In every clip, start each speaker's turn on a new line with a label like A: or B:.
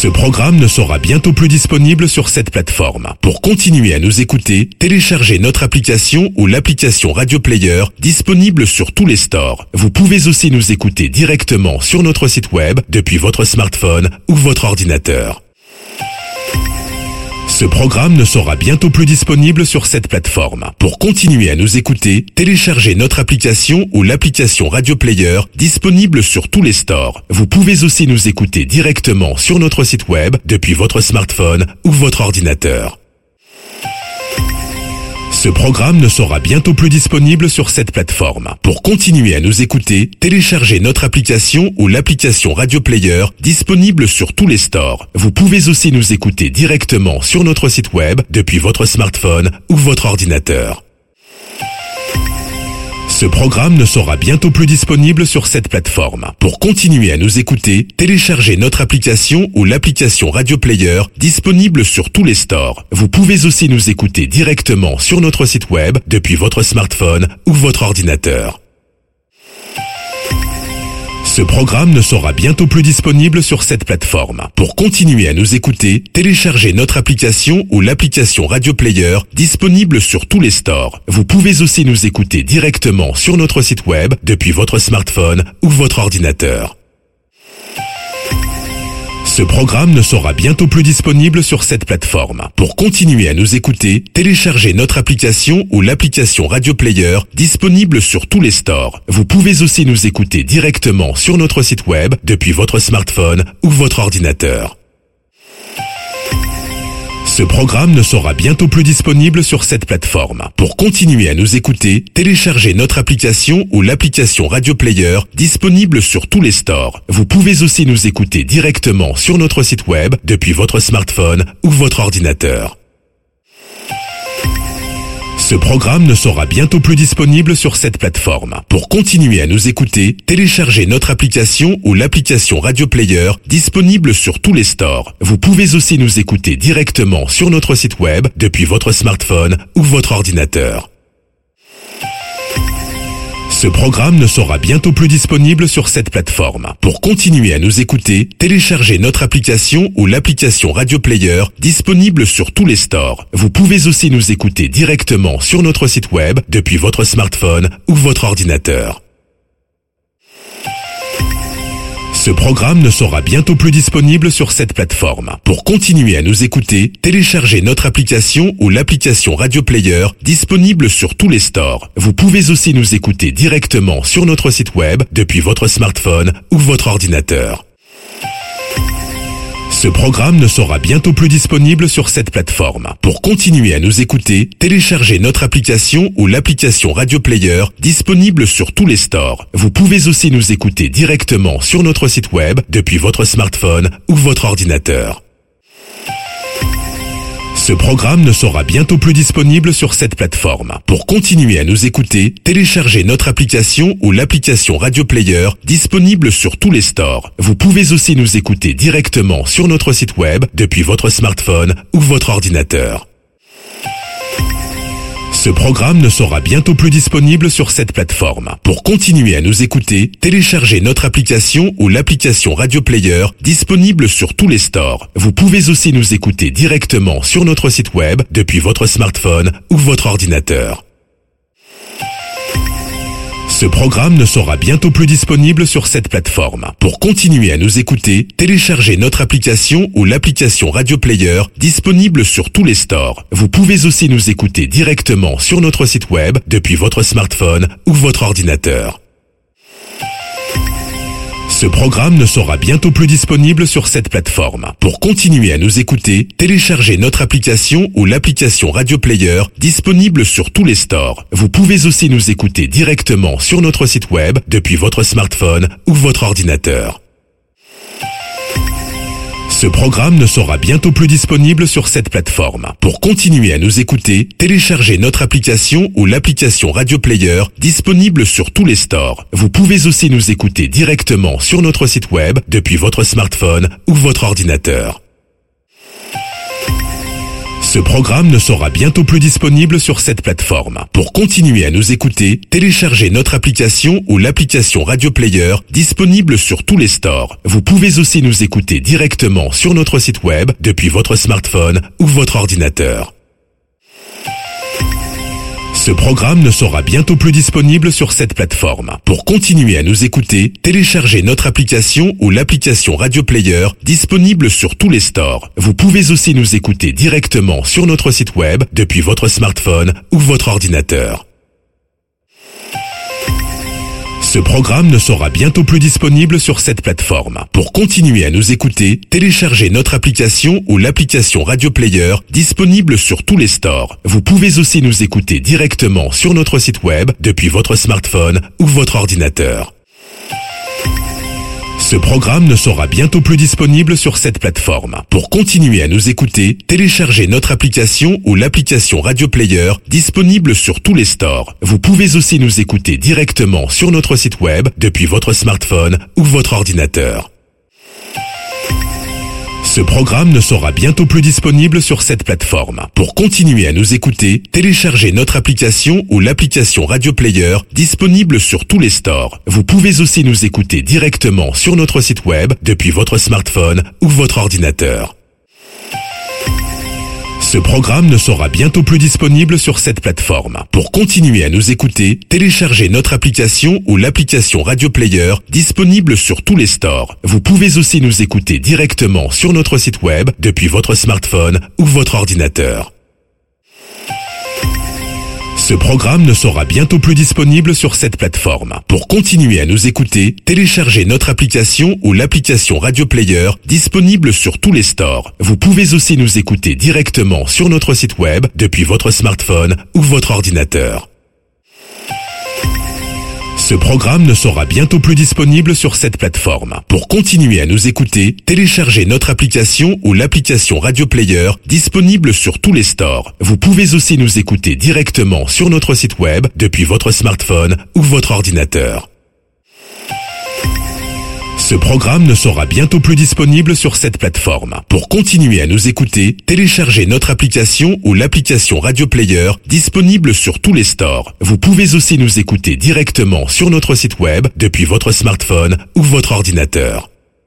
A: Ce programme ne sera bientôt plus disponible sur cette plateforme. Pour continuer à nous écouter, téléchargez notre application ou l'application Radio Player disponible sur tous les stores. Vous pouvez aussi nous écouter directement sur notre site web depuis votre smartphone ou votre ordinateur. Ce programme ne sera bientôt plus disponible sur cette plateforme. Pour continuer à nous écouter, téléchargez notre application ou l'application Radio Player disponible sur tous les stores. Vous pouvez aussi nous écouter directement sur notre site web depuis votre smartphone ou votre ordinateur. Ce programme ne sera bientôt plus disponible sur cette plateforme. Pour continuer à nous écouter, téléchargez notre application ou l'application Radio Player disponible sur tous les stores. Vous pouvez aussi nous écouter directement sur notre site web depuis votre smartphone ou votre ordinateur. Ce programme ne sera bientôt plus disponible sur cette plateforme. Pour continuer à nous écouter, téléchargez notre application ou l'application Radio Player disponible sur tous les stores. Vous pouvez aussi nous écouter directement sur notre site web depuis votre smartphone ou votre ordinateur. Ce programme ne sera bientôt plus disponible sur cette plateforme. Pour continuer à nous écouter, téléchargez notre application ou l'application Radio Player disponible sur tous les stores. Vous pouvez aussi nous écouter directement sur notre site web depuis votre smartphone ou votre ordinateur. Ce programme ne sera bientôt plus disponible sur cette plateforme. Pour continuer à nous écouter, téléchargez notre application ou l'application Radio Player disponible sur tous les stores. Vous pouvez aussi nous écouter directement sur notre site web depuis votre smartphone ou votre ordinateur. Ce programme ne sera bientôt plus disponible sur cette plateforme. Pour continuer à nous écouter, téléchargez notre application ou l'application Radio Player disponible sur tous les stores. Vous pouvez aussi nous écouter directement sur notre site web depuis votre smartphone ou votre ordinateur. Ce programme ne sera bientôt plus disponible sur cette plateforme. Pour continuer à nous écouter, téléchargez notre application ou l'application Radio Player disponible sur tous les stores. Vous pouvez aussi nous écouter directement sur notre site web depuis votre smartphone ou votre ordinateur. Ce programme ne sera bientôt plus disponible sur cette plateforme. Pour continuer à nous écouter, téléchargez notre application ou l'application Radio Player disponible sur tous les stores. Vous pouvez aussi nous écouter directement sur notre site web depuis votre smartphone ou votre ordinateur. Ce programme ne sera bientôt plus disponible sur cette plateforme. Pour continuer à nous écouter, téléchargez notre application ou l'application Radio Player disponible sur tous les stores. Vous pouvez aussi nous écouter directement sur notre site web depuis votre smartphone ou votre ordinateur. Ce programme ne sera bientôt plus disponible sur cette plateforme. Pour continuer à nous écouter, téléchargez notre application ou l'application Radio Player disponible sur tous les stores. Vous pouvez aussi nous écouter directement sur notre site web depuis votre smartphone ou votre ordinateur. Ce programme ne sera bientôt plus disponible sur cette plateforme. Pour continuer à nous écouter, téléchargez notre application ou l'application Radio Player disponible sur tous les stores. Vous pouvez aussi nous écouter directement sur notre site web depuis votre smartphone ou votre ordinateur. Ce programme ne sera bientôt plus disponible sur cette plateforme. Pour continuer à nous écouter, téléchargez notre application ou l'application Radio Player disponible sur tous les stores. Vous pouvez aussi nous écouter directement sur notre site web depuis votre smartphone ou votre ordinateur. Ce programme ne sera bientôt plus disponible sur cette plateforme. Pour continuer à nous écouter, téléchargez notre application ou l'application Radio Player disponible sur tous les stores. Vous pouvez aussi nous écouter directement sur notre site web depuis votre smartphone ou votre ordinateur. Ce programme ne sera bientôt plus disponible sur cette plateforme. Pour continuer à nous écouter, téléchargez notre application ou l'application Radio Player disponible sur tous les stores. Vous pouvez aussi nous écouter directement sur notre site web depuis votre smartphone ou votre ordinateur. Ce programme ne sera bientôt plus disponible sur cette plateforme. Pour continuer à nous écouter, téléchargez notre application ou l'application Radio Player disponible sur tous les stores. Vous pouvez aussi nous écouter directement sur notre site web depuis votre smartphone ou votre ordinateur. Ce programme ne sera bientôt plus disponible sur cette plateforme. Pour continuer à nous écouter, téléchargez notre application ou l'application Radio Player disponible sur tous les stores. Vous pouvez aussi nous écouter directement sur notre site web depuis votre smartphone ou votre ordinateur. Ce programme ne sera bientôt plus disponible sur cette plateforme. Pour continuer à nous écouter, téléchargez notre application ou l'application Radio Player disponible sur tous les stores. Vous pouvez aussi nous écouter directement sur notre site web depuis votre smartphone ou votre ordinateur. Ce programme ne sera bientôt plus disponible sur cette plateforme. Pour continuer à nous écouter, téléchargez notre application ou l'application Radio Player disponible sur tous les stores. Vous pouvez aussi nous écouter directement sur notre site web depuis votre smartphone ou votre ordinateur. Ce programme ne sera bientôt plus disponible sur cette plateforme. Pour continuer à nous écouter, téléchargez notre application ou l'application Radio Player disponible sur tous les stores. Vous pouvez aussi nous écouter directement sur notre site web depuis votre smartphone ou votre ordinateur. Ce programme ne sera bientôt plus disponible sur cette plateforme. Pour continuer à nous écouter, téléchargez notre application ou l'application Radio Player disponible sur tous les stores. Vous pouvez aussi nous écouter directement sur notre site web depuis votre smartphone ou votre ordinateur. Ce programme ne sera bientôt plus disponible sur cette plateforme. Pour continuer à nous écouter, téléchargez notre application ou l'application Radio Player disponible sur tous les stores. Vous pouvez aussi nous écouter directement sur notre site web depuis votre smartphone ou votre ordinateur. Ce programme ne sera bientôt plus disponible sur cette plateforme. Pour continuer à nous écouter, téléchargez notre application ou l'application Radio Player disponible sur tous les stores. Vous pouvez aussi nous écouter directement sur notre site web depuis votre smartphone ou votre ordinateur. Ce programme ne sera bientôt plus disponible sur cette plateforme. Pour continuer à nous écouter, téléchargez notre application ou l'application Radio Player disponible sur tous les stores. Vous pouvez aussi nous écouter directement sur notre site web depuis votre smartphone ou votre ordinateur. Ce programme ne sera bientôt plus disponible sur cette plateforme. Pour continuer à nous écouter, téléchargez notre application ou l'application Radio Player disponible sur tous les stores. Vous pouvez aussi nous écouter directement sur notre site web depuis votre smartphone ou votre ordinateur.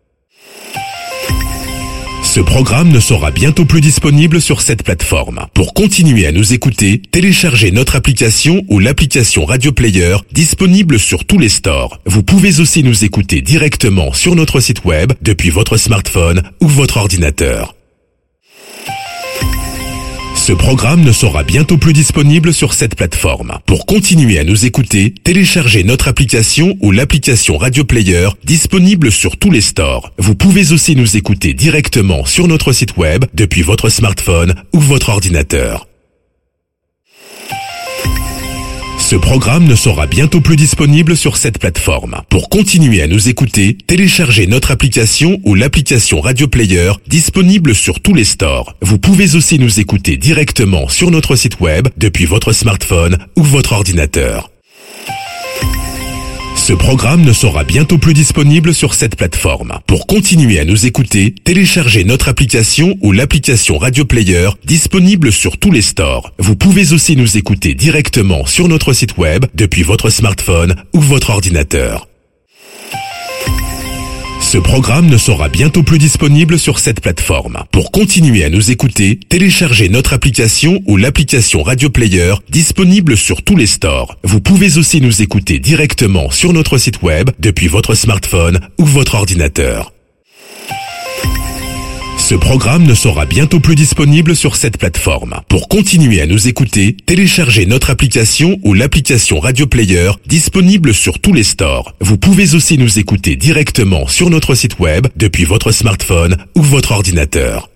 A: Ce programme ne sera bientôt plus disponible sur cette plateforme. Pour continuer à nous écouter, téléchargez notre application ou l'application Radio Player disponible sur tous les stores. Vous pouvez aussi nous écouter directement sur notre site web depuis votre smartphone ou votre ordinateur. Ce programme ne sera bientôt plus disponible sur cette plateforme. Pour continuer à nous écouter, téléchargez notre application ou l'application Radio Player disponible sur tous les stores. Vous pouvez aussi nous écouter directement sur notre site web depuis votre smartphone ou votre ordinateur. Ce programme ne sera bientôt plus disponible sur cette plateforme. Pour continuer à nous écouter, téléchargez notre application ou l'application Radio Player disponible sur tous les stores. Vous pouvez aussi nous écouter directement sur notre site web depuis votre smartphone ou votre ordinateur. Ce programme ne sera bientôt plus disponible sur cette plateforme. Pour continuer à nous écouter, téléchargez notre application ou l'application Radio Player disponible sur tous les stores. Vous pouvez aussi nous écouter directement sur notre site web depuis votre smartphone ou votre ordinateur. Ce programme ne sera bientôt plus disponible sur cette plateforme. Pour continuer à nous écouter, téléchargez notre application ou l'application Radio Player disponible sur tous les stores. Vous pouvez aussi nous écouter directement sur notre site web depuis votre smartphone ou votre ordinateur. Ce programme ne sera bientôt plus disponible sur cette plateforme. Pour continuer à nous écouter, téléchargez notre application ou l'application Radio Player disponible sur tous les stores. Vous pouvez aussi nous écouter directement sur notre site web depuis votre smartphone ou votre ordinateur.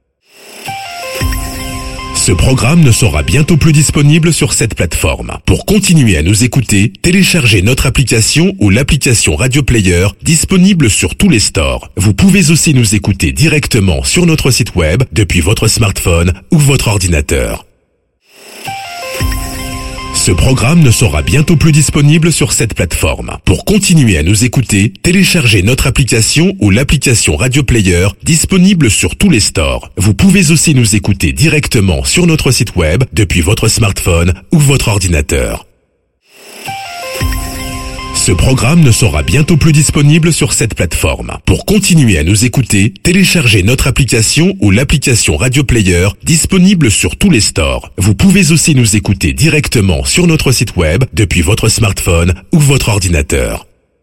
A: Ce programme ne sera bientôt plus disponible sur cette plateforme. Pour continuer à nous écouter, téléchargez notre application ou l'application Radio Player disponible sur tous les stores. Vous pouvez aussi nous écouter directement sur notre site web depuis votre smartphone ou votre ordinateur. Ce programme ne sera bientôt plus disponible sur cette plateforme. Pour continuer à nous écouter, téléchargez notre application ou l'application Radio Player disponible sur tous les stores. Vous pouvez aussi nous écouter directement sur notre site web depuis votre smartphone ou votre ordinateur. Ce programme ne sera bientôt plus disponible sur cette plateforme. Pour continuer à nous écouter, téléchargez notre application ou l'application Radio Player disponible sur tous les stores. Vous pouvez aussi nous écouter directement sur notre site web depuis votre smartphone ou votre ordinateur.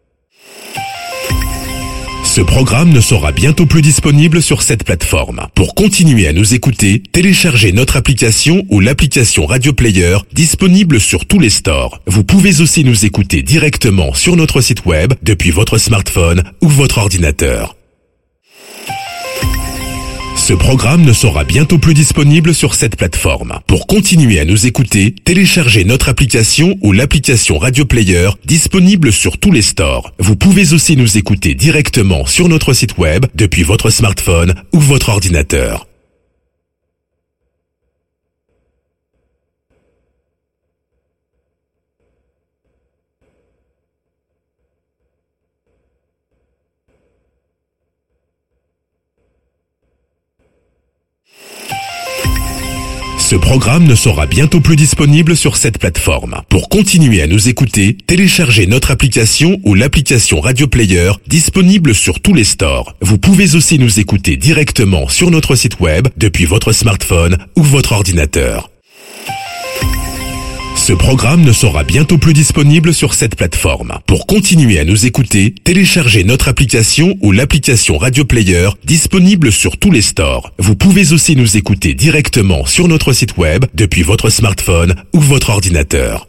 A: Ce programme ne sera bientôt plus disponible sur cette plateforme. Pour continuer à nous écouter, téléchargez notre application ou l'application Radio Player disponible sur tous les stores. Vous pouvez aussi nous écouter directement sur notre site web depuis votre smartphone ou votre ordinateur. Ce programme ne sera bientôt plus disponible sur cette plateforme. Pour continuer à nous écouter, téléchargez notre application ou l'application Radio Player disponible sur tous les stores. Vous pouvez aussi nous écouter directement sur notre site web depuis votre smartphone ou votre ordinateur. Ce programme ne sera bientôt plus disponible sur cette plateforme. Pour continuer à nous écouter, téléchargez notre application ou l'application Radio Player disponible sur tous les stores. Vous pouvez aussi nous écouter directement sur notre site web depuis votre smartphone ou votre ordinateur. Ce programme ne sera bientôt plus disponible sur cette plateforme. Pour continuer à nous écouter, téléchargez notre application ou l'application Radio Player disponible sur tous les stores. Vous pouvez aussi nous écouter directement sur notre site web depuis votre smartphone ou votre ordinateur.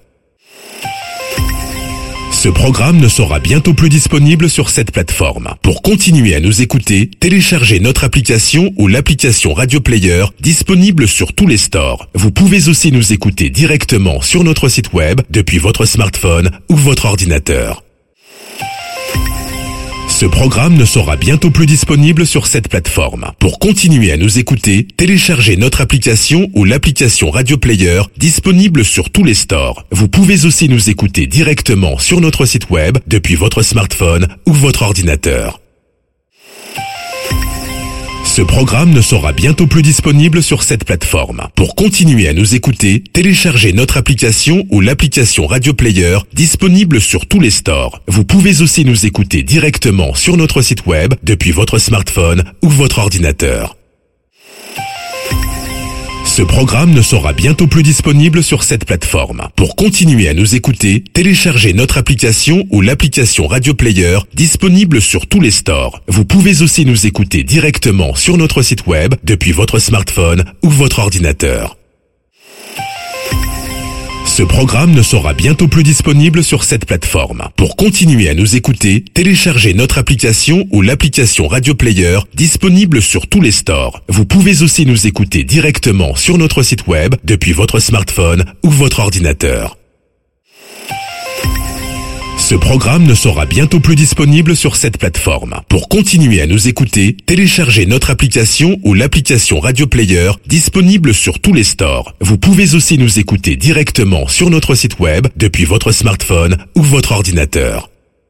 A: Ce programme ne sera bientôt plus disponible sur cette plateforme. Pour continuer à nous écouter, téléchargez notre application ou l'application Radio Player disponible sur tous les stores. Vous pouvez aussi nous écouter directement sur notre site web depuis votre smartphone ou votre ordinateur. Ce programme ne sera bientôt plus disponible sur cette plateforme. Pour continuer à nous écouter, téléchargez notre application ou l'application Radio Player disponible sur tous les stores. Vous pouvez aussi nous écouter directement sur notre site web depuis votre smartphone ou votre ordinateur. Ce programme ne sera bientôt plus disponible sur cette plateforme. Pour continuer à nous écouter, téléchargez notre application ou l'application Radio Player disponible sur tous les stores. Vous pouvez aussi nous écouter directement sur notre site web depuis votre smartphone ou votre ordinateur. Ce programme ne sera bientôt plus disponible sur cette plateforme. Pour continuer à nous écouter, téléchargez notre application ou l'application Radio Player disponible sur tous les stores. Vous pouvez aussi nous écouter directement sur notre site web depuis votre smartphone ou votre ordinateur. Ce programme ne sera bientôt plus disponible sur cette plateforme. Pour continuer à nous écouter, téléchargez notre application ou l'application Radio Player disponible sur tous les stores. Vous pouvez aussi nous écouter directement sur notre site web depuis votre smartphone ou votre ordinateur. Ce programme ne sera bientôt plus disponible sur cette plateforme. Pour continuer à nous écouter, téléchargez notre application ou l'application Radio Player disponible sur tous les stores. Vous pouvez aussi nous écouter directement sur notre site web depuis votre smartphone ou votre ordinateur.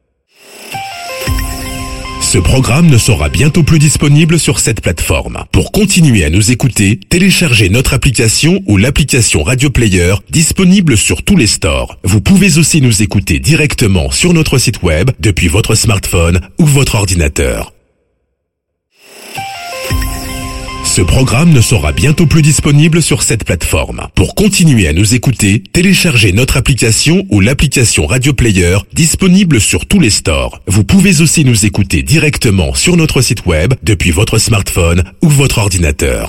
A: Ce programme ne sera bientôt plus disponible sur cette plateforme. Pour continuer à nous écouter, téléchargez notre application ou l'application Radio Player disponible sur tous les stores. Vous pouvez aussi nous écouter directement sur notre site web depuis votre smartphone ou votre ordinateur. Ce programme ne sera bientôt plus disponible sur cette plateforme. Pour continuer à nous écouter, téléchargez notre application ou l'application Radio Player disponible sur tous les stores. Vous pouvez aussi nous écouter directement sur notre site web depuis votre smartphone ou votre ordinateur.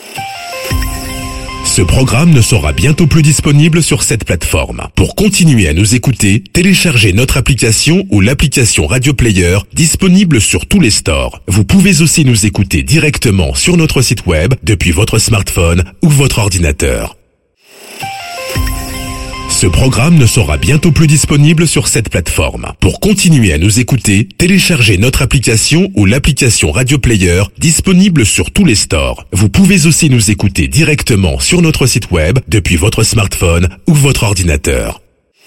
A: Ce programme ne sera bientôt plus disponible sur cette plateforme. Pour continuer à nous écouter, téléchargez notre application ou l'application Radio Player disponible sur tous les stores. Vous pouvez aussi nous écouter directement sur notre site web depuis votre smartphone ou votre ordinateur. Ce programme ne sera bientôt plus disponible sur cette plateforme. Pour continuer à nous écouter, téléchargez notre application ou l'application Radio Player disponible sur tous les stores. Vous pouvez aussi nous écouter directement sur notre site web depuis votre smartphone ou votre ordinateur.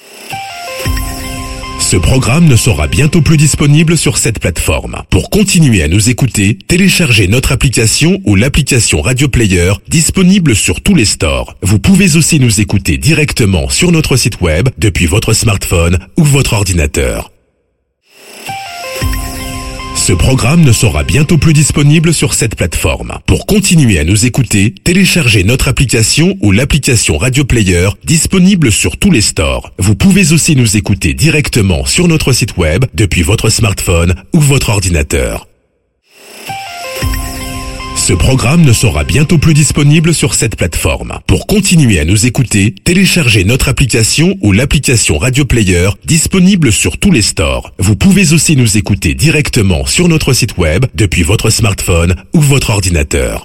A: Ce programme ne sera bientôt plus disponible sur cette plateforme. Pour continuer à nous écouter, téléchargez notre application ou l'application Radio Player disponible sur tous les stores. Vous pouvez aussi nous écouter directement sur notre site web depuis votre smartphone ou votre ordinateur. Ce programme ne sera bientôt plus disponible sur cette plateforme. Pour continuer à nous écouter, téléchargez notre application ou l'application Radio Player disponible sur tous les stores. Vous pouvez aussi nous écouter directement sur notre site web depuis votre smartphone ou votre ordinateur. Ce programme ne sera bientôt plus disponible sur cette plateforme. Pour continuer à nous écouter, téléchargez notre application ou l'application Radio Player disponible sur tous les stores. Vous pouvez aussi nous écouter directement sur notre site web depuis votre smartphone ou votre ordinateur.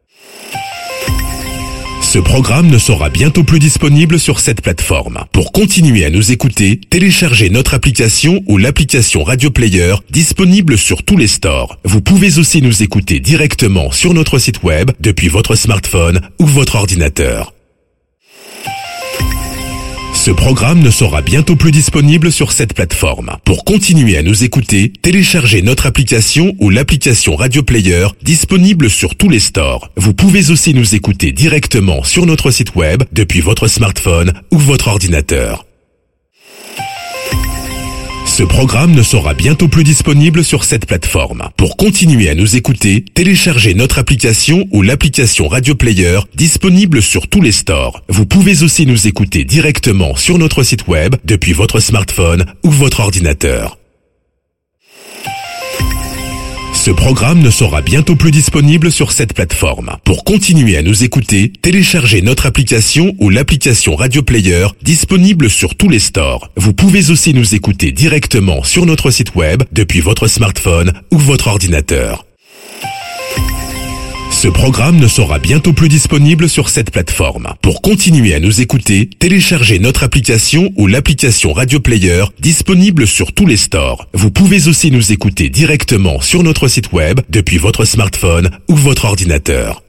A: Ce programme ne sera bientôt plus disponible sur cette plateforme. Pour continuer à nous écouter, téléchargez notre application ou l'application Radio Player disponible sur tous les stores. Vous pouvez aussi nous écouter directement sur notre site web depuis votre smartphone ou votre ordinateur. Ce programme ne sera bientôt plus disponible sur cette plateforme. Pour continuer à nous écouter, téléchargez notre application ou l'application Radio Player disponible sur tous les stores. Vous pouvez aussi nous écouter directement sur notre site web depuis votre smartphone ou votre ordinateur. Ce programme ne sera bientôt plus disponible sur cette plateforme. Pour continuer à nous écouter, téléchargez notre application ou l'application Radio Player disponible sur tous les stores. Vous pouvez aussi nous écouter directement sur notre site web depuis votre smartphone ou votre ordinateur. Ce programme ne sera bientôt plus disponible sur cette plateforme. Pour continuer à nous écouter, téléchargez notre application ou l'application Radio Player disponible sur tous les stores. Vous pouvez aussi nous écouter directement sur notre site web depuis votre smartphone ou votre ordinateur. Ce programme ne sera bientôt plus disponible sur cette plateforme. Pour continuer à nous écouter, téléchargez notre application ou l'application Radio Player disponible sur tous les stores. Vous pouvez aussi nous écouter directement sur notre site web depuis votre smartphone ou votre ordinateur.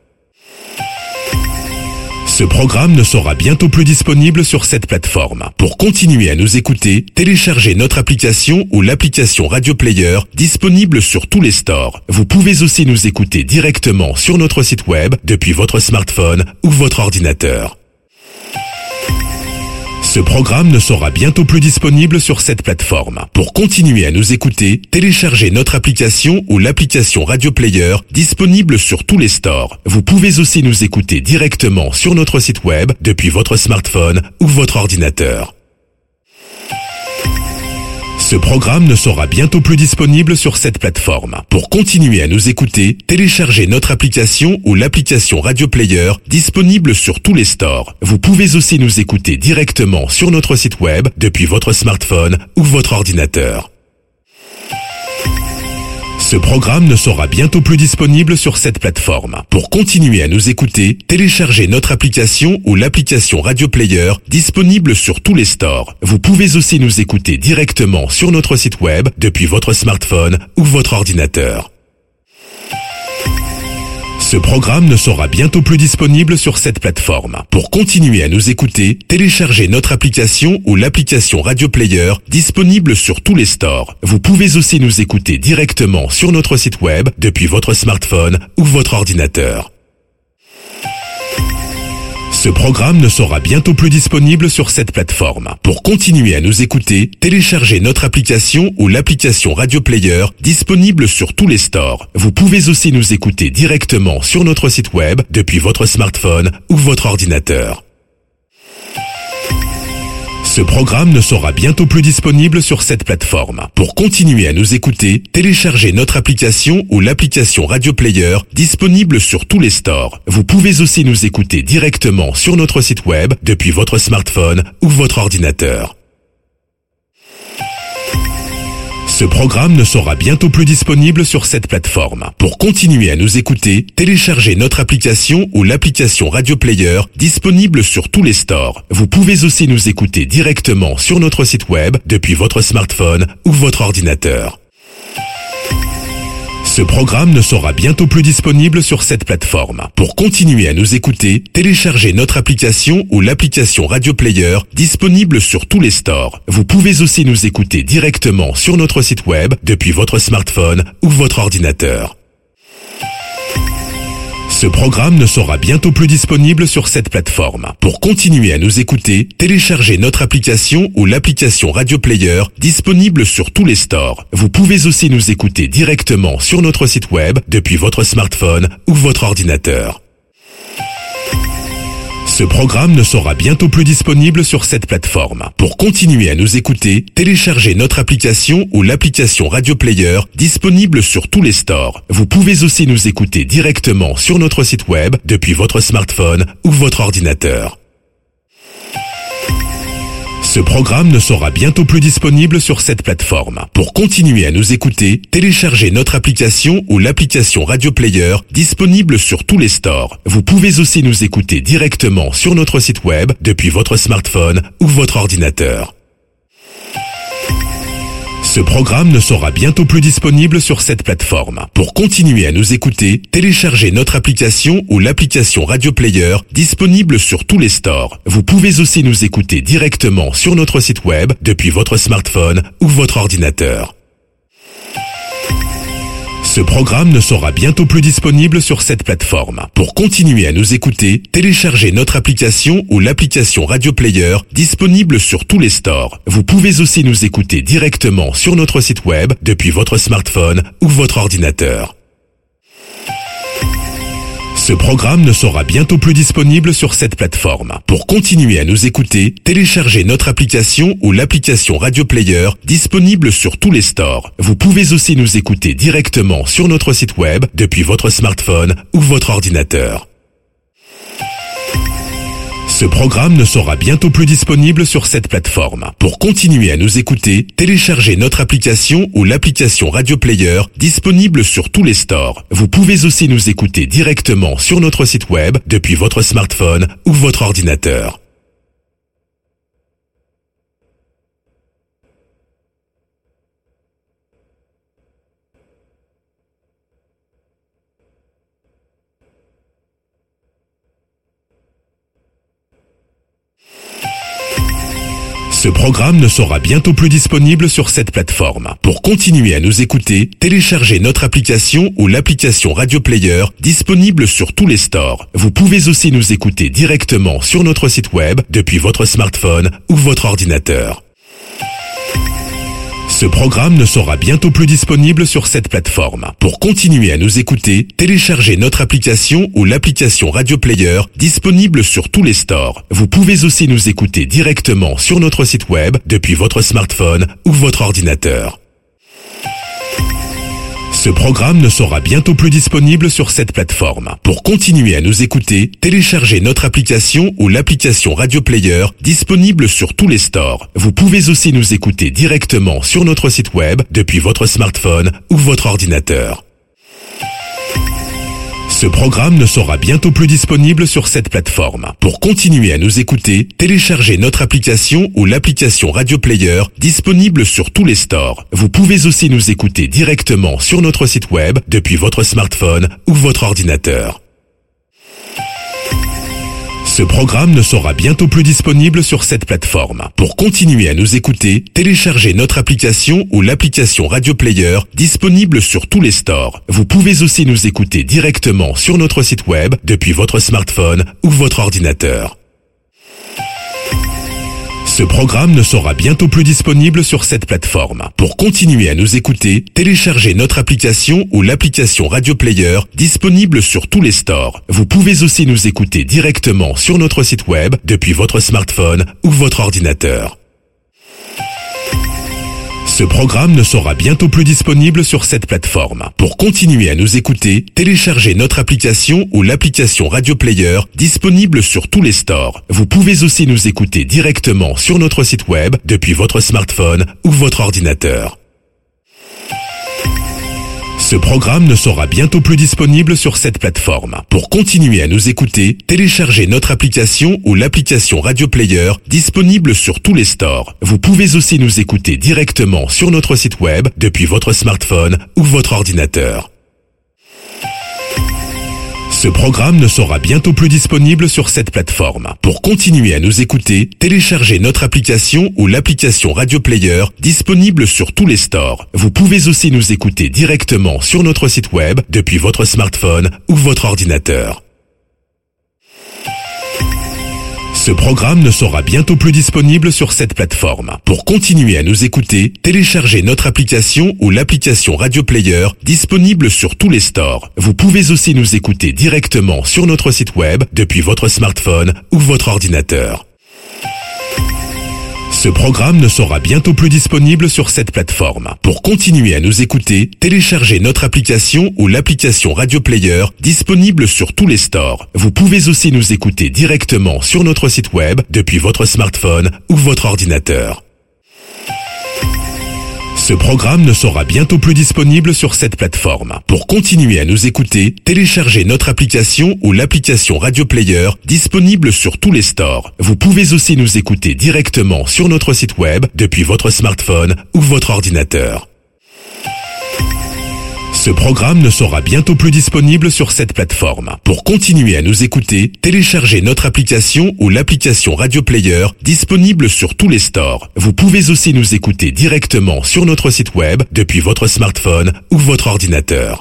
A: Ce programme ne sera bientôt plus disponible sur cette plateforme. Pour continuer à nous écouter, téléchargez notre application ou l'application Radio Player disponible sur tous les stores. Vous pouvez aussi nous écouter directement sur notre site web depuis votre smartphone ou votre ordinateur. Ce programme ne sera bientôt plus disponible sur cette plateforme. Pour continuer à nous écouter, téléchargez notre application ou l'application Radio Player disponible sur tous les stores. Vous pouvez aussi nous écouter directement sur notre site web depuis votre smartphone ou votre ordinateur. Ce programme ne sera bientôt plus disponible sur cette plateforme. Pour continuer à nous écouter, téléchargez notre application ou l'application Radio Player disponible sur tous les stores. Vous pouvez aussi nous écouter directement sur notre site web depuis votre smartphone ou votre ordinateur. Ce programme ne sera bientôt plus disponible sur cette plateforme. Pour continuer à nous écouter, téléchargez notre application ou l'application Radio Player disponible sur tous les stores. Vous pouvez aussi nous écouter directement sur notre site web depuis votre smartphone ou votre ordinateur. Ce programme ne sera bientôt plus disponible sur cette plateforme. Pour continuer à nous écouter, téléchargez notre application ou l'application Radio Player disponible sur tous les stores. Vous pouvez aussi nous écouter directement sur notre site web depuis votre smartphone ou votre ordinateur. Ce programme ne sera bientôt plus disponible sur cette plateforme. Pour continuer à nous écouter, téléchargez notre application ou l'application Radio Player disponible sur tous les stores. Vous pouvez aussi nous écouter directement sur notre site web depuis votre smartphone ou votre ordinateur. Ce programme ne sera bientôt plus disponible sur cette plateforme. Pour continuer à nous écouter, téléchargez notre application ou l'application Radio Player disponible sur tous les stores. Vous pouvez aussi nous écouter directement sur notre site web depuis votre smartphone ou votre ordinateur. Ce programme ne sera bientôt plus disponible sur cette plateforme. Pour continuer à nous écouter, téléchargez notre application ou l'application Radio Player disponible sur tous les stores. Vous pouvez aussi nous écouter directement sur notre site web depuis votre smartphone ou votre ordinateur. Ce programme ne sera bientôt plus disponible sur cette plateforme. Pour continuer à nous écouter, téléchargez notre application ou l'application Radio Player disponible sur tous les stores. Vous pouvez aussi nous écouter directement sur notre site web depuis votre smartphone ou votre ordinateur. Ce programme ne sera bientôt plus disponible sur cette plateforme. Pour continuer à nous écouter, téléchargez notre application ou l'application Radio Player disponible sur tous les stores. Vous pouvez aussi nous écouter directement sur notre site web depuis votre smartphone ou votre ordinateur. Ce programme ne sera bientôt plus disponible sur cette plateforme. Pour continuer à nous écouter, téléchargez notre application ou l'application Radio Player disponible sur tous les stores. Vous pouvez aussi nous écouter directement sur notre site web depuis votre smartphone ou votre ordinateur. Ce programme ne sera bientôt plus disponible sur cette plateforme. Pour continuer à nous écouter, téléchargez notre application ou l'application Radio Player disponible sur tous les stores. Vous pouvez aussi nous écouter directement sur notre site web depuis votre smartphone ou votre ordinateur. Ce programme ne sera bientôt plus disponible sur cette plateforme. Pour continuer à nous écouter, téléchargez notre application ou l'application Radio Player disponible sur tous les stores. Vous pouvez aussi nous écouter directement sur notre site web depuis votre smartphone ou votre ordinateur. Ce programme ne sera bientôt plus disponible sur cette plateforme. Pour continuer à nous écouter, téléchargez notre application ou l'application Radio Player disponible sur tous les stores. Vous pouvez aussi nous écouter directement sur notre site web depuis votre smartphone ou votre ordinateur. Ce programme ne sera bientôt plus disponible sur cette plateforme. Pour continuer à nous écouter, téléchargez notre application ou l'application Radio Player disponible sur tous les stores. Vous pouvez aussi nous écouter directement sur notre site web depuis votre smartphone ou votre ordinateur. Ce programme ne sera bientôt plus disponible sur cette plateforme. Pour continuer à nous écouter, téléchargez notre application ou l'application Radio Player disponible sur tous les stores. Vous pouvez aussi nous écouter directement sur notre site web depuis votre smartphone ou votre ordinateur. Ce programme ne sera bientôt plus disponible sur cette plateforme. Pour continuer à nous écouter, téléchargez notre application ou l'application Radio Player disponible sur tous les stores. Vous pouvez aussi nous écouter directement sur notre site web depuis votre smartphone ou votre ordinateur. Ce programme ne sera bientôt plus disponible sur cette plateforme. Pour continuer à nous écouter, téléchargez notre application ou l'application Radio Player disponible sur tous les stores. Vous pouvez aussi nous écouter directement sur notre site web depuis votre smartphone ou votre ordinateur. Ce programme ne sera bientôt plus disponible sur cette plateforme. Pour continuer à nous écouter, téléchargez notre application ou l'application Radio Player disponible sur tous les stores. Vous pouvez aussi nous écouter directement sur notre site web depuis votre smartphone ou votre ordinateur. Ce programme ne sera bientôt plus disponible sur cette plateforme. Pour continuer à nous écouter, téléchargez notre application ou l'application Radio Player disponible sur tous les stores. Vous pouvez aussi nous écouter directement sur notre site web depuis votre smartphone ou votre ordinateur. Ce programme ne sera bientôt plus disponible sur cette plateforme. Pour continuer à nous écouter, téléchargez notre application ou l'application Radio Player disponible sur tous les stores. Vous pouvez aussi nous écouter directement sur notre site web depuis votre smartphone ou votre ordinateur. Ce programme ne sera bientôt plus disponible sur cette plateforme. Pour continuer à nous écouter, téléchargez notre application ou l'application Radio Player disponible sur tous les stores. Vous pouvez aussi nous écouter directement sur notre site web depuis votre smartphone ou votre ordinateur. Ce programme ne sera bientôt plus disponible sur cette plateforme. Pour continuer à nous écouter, téléchargez notre application ou l'application Radio Player disponible sur tous les stores. Vous pouvez aussi nous écouter directement sur notre site web depuis votre smartphone ou votre ordinateur. Ce programme ne sera bientôt plus disponible sur cette plateforme. Pour continuer à nous écouter, téléchargez notre application ou l'application Radio Player disponible sur tous les stores. Vous pouvez aussi nous écouter directement sur notre site web depuis votre smartphone ou votre ordinateur. Ce programme ne sera bientôt plus disponible sur cette plateforme. Pour continuer à nous écouter, téléchargez notre application ou l'application Radio Player disponible sur tous les stores. Vous pouvez aussi nous écouter directement sur notre site web depuis votre smartphone ou votre ordinateur. Ce programme ne sera bientôt plus disponible sur cette plateforme. Pour continuer à nous écouter, téléchargez notre application ou l'application Radio Player disponible sur tous les stores. Vous pouvez aussi nous écouter directement sur notre site web depuis votre smartphone ou votre ordinateur. Ce programme ne sera bientôt plus disponible sur cette plateforme. Pour continuer à nous écouter, téléchargez notre application ou l'application Radio Player disponible sur tous les stores. Vous pouvez aussi nous écouter directement sur notre site web depuis votre smartphone ou votre ordinateur. Ce programme ne sera bientôt plus disponible sur cette plateforme. Pour continuer à nous écouter, téléchargez notre application ou l'application Radio Player disponible sur tous les stores. Vous pouvez aussi nous écouter directement sur notre site web depuis votre smartphone ou votre ordinateur. Ce programme ne sera bientôt plus disponible sur cette plateforme. Pour continuer à nous écouter, téléchargez notre application ou l'application Radio Player disponible sur tous les stores. Vous pouvez aussi nous écouter directement sur notre site web depuis votre smartphone ou votre ordinateur.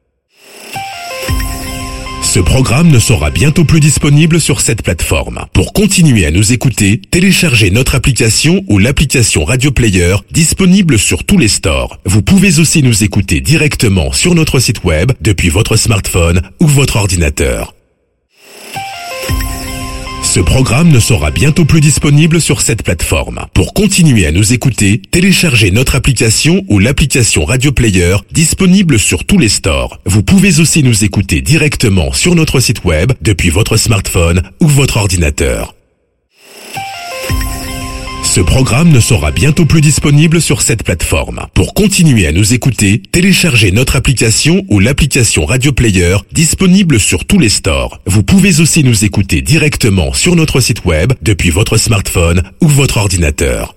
A: Ce programme ne sera bientôt plus disponible sur cette plateforme. Pour continuer à nous écouter, téléchargez notre application ou l'application Radio Player disponible sur tous les stores. Vous pouvez aussi nous écouter directement sur notre site web depuis votre smartphone ou votre ordinateur. Ce programme ne sera bientôt plus disponible sur cette plateforme. Pour continuer à nous écouter, téléchargez notre application ou l'application Radio Player disponible sur tous les stores. Vous pouvez aussi nous écouter directement sur notre site web depuis votre smartphone ou votre ordinateur. Ce programme ne sera bientôt plus disponible sur cette plateforme. Pour continuer à nous écouter, téléchargez notre application ou l'application Radio Player disponible sur tous les stores. Vous pouvez aussi nous écouter directement sur notre site web depuis votre smartphone ou votre ordinateur.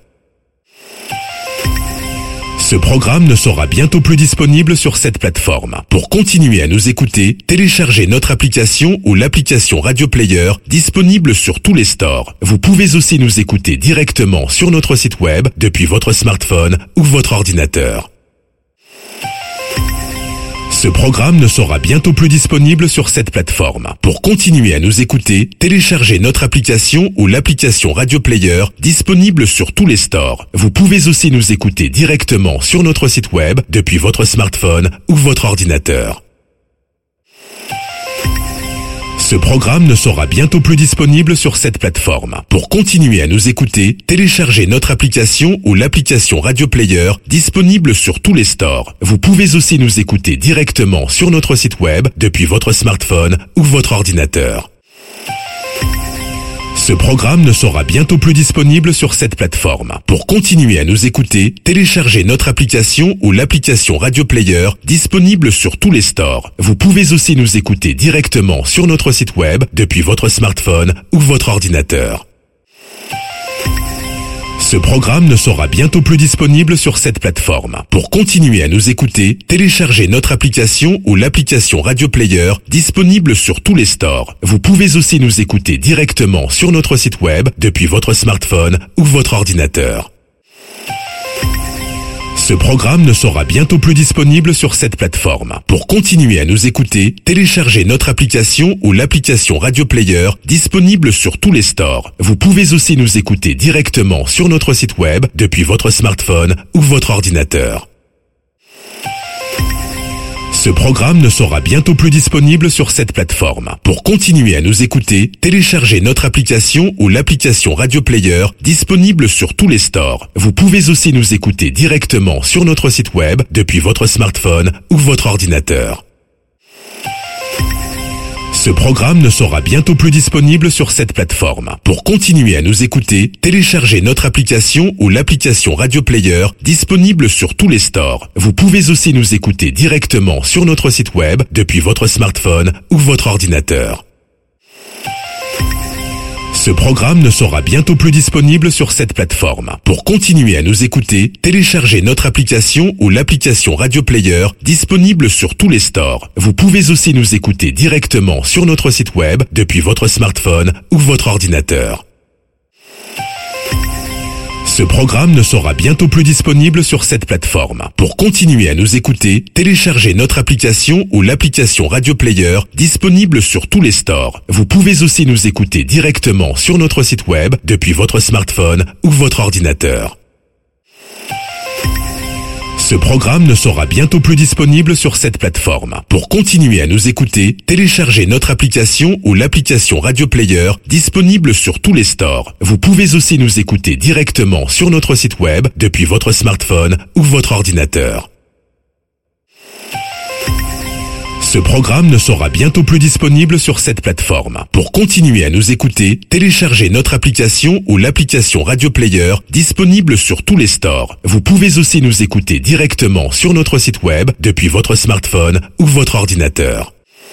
A: Ce programme ne sera bientôt plus disponible sur cette plateforme. Pour continuer à nous écouter, téléchargez notre application ou l'application Radio Player disponible sur tous les stores. Vous pouvez aussi nous écouter directement sur notre site web depuis votre smartphone ou votre ordinateur. Ce programme ne sera bientôt plus disponible sur cette plateforme. Pour continuer à nous écouter, téléchargez notre application ou l'application Radio Player disponible sur tous les stores. Vous pouvez aussi nous écouter directement sur notre site web depuis votre smartphone ou votre ordinateur. Ce programme ne sera bientôt plus disponible sur cette plateforme. Pour continuer à nous écouter, téléchargez notre application ou l'application Radio Player disponible sur tous les stores. Vous pouvez aussi nous écouter directement sur notre site web depuis votre smartphone ou votre ordinateur. Ce programme ne sera bientôt plus disponible sur cette plateforme. Pour continuer à nous écouter, téléchargez notre application ou l'application Radio Player disponible sur tous les stores. Vous pouvez aussi nous écouter directement sur notre site web depuis votre smartphone ou votre ordinateur. Ce programme ne sera bientôt plus disponible sur cette plateforme. Pour continuer à nous écouter, téléchargez notre application ou l'application Radio Player disponible sur tous les stores. Vous pouvez aussi nous écouter directement sur notre site web depuis votre smartphone ou votre ordinateur. Ce programme ne sera bientôt plus disponible sur cette plateforme. Pour continuer à nous écouter, téléchargez notre application ou l'application Radio Player disponible sur tous les stores. Vous pouvez aussi nous écouter directement sur notre site web depuis votre smartphone ou votre ordinateur. Ce programme ne sera bientôt plus disponible sur cette plateforme. Pour continuer à nous écouter, téléchargez notre application ou l'application Radio Player disponible sur tous les stores. Vous pouvez aussi nous écouter directement sur notre site web depuis votre smartphone ou votre ordinateur. Ce programme ne sera bientôt plus disponible sur cette plateforme. Pour continuer à nous écouter, téléchargez notre application ou l'application Radio Player disponible sur tous les stores. Vous pouvez aussi nous écouter directement sur notre site web depuis votre smartphone ou votre ordinateur. Ce programme ne sera bientôt plus disponible sur cette plateforme. Pour continuer à nous écouter, téléchargez notre application ou l'application Radio Player disponible sur tous les stores. Vous pouvez aussi nous écouter directement sur notre site web depuis votre smartphone ou votre ordinateur. Ce programme ne sera bientôt plus disponible sur cette plateforme. Pour continuer à nous écouter, téléchargez notre application ou l'application Radio Player disponible sur tous les stores. Vous pouvez aussi nous écouter directement sur notre site web depuis votre smartphone ou votre ordinateur. Ce programme ne sera bientôt plus disponible sur cette plateforme. Pour continuer à nous écouter, téléchargez notre application ou l'application Radio Player disponible sur tous les stores. Vous pouvez aussi nous écouter directement sur notre site web depuis votre smartphone ou votre ordinateur. Ce programme ne sera bientôt plus disponible sur cette plateforme. Pour continuer à nous écouter, téléchargez notre application ou l'application Radio Player disponible sur tous les stores. Vous pouvez aussi nous écouter directement sur notre site web depuis votre smartphone ou votre ordinateur.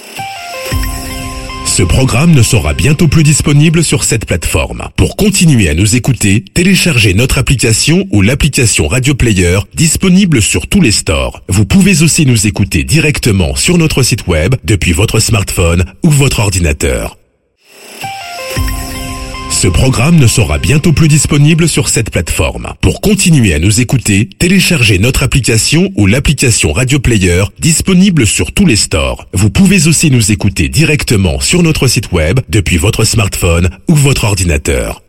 A: Ce programme ne sera bientôt plus disponible sur cette plateforme. Pour continuer à nous écouter, téléchargez notre application ou l'application Radio Player disponible sur tous les stores. Vous pouvez aussi nous écouter directement sur notre site web depuis votre smartphone ou votre ordinateur. Ce programme ne sera bientôt plus disponible sur cette plateforme. Pour continuer à nous écouter, téléchargez notre application ou l'application Radio Player disponible sur tous les stores. Vous pouvez aussi nous écouter directement sur notre site web depuis votre smartphone ou votre ordinateur.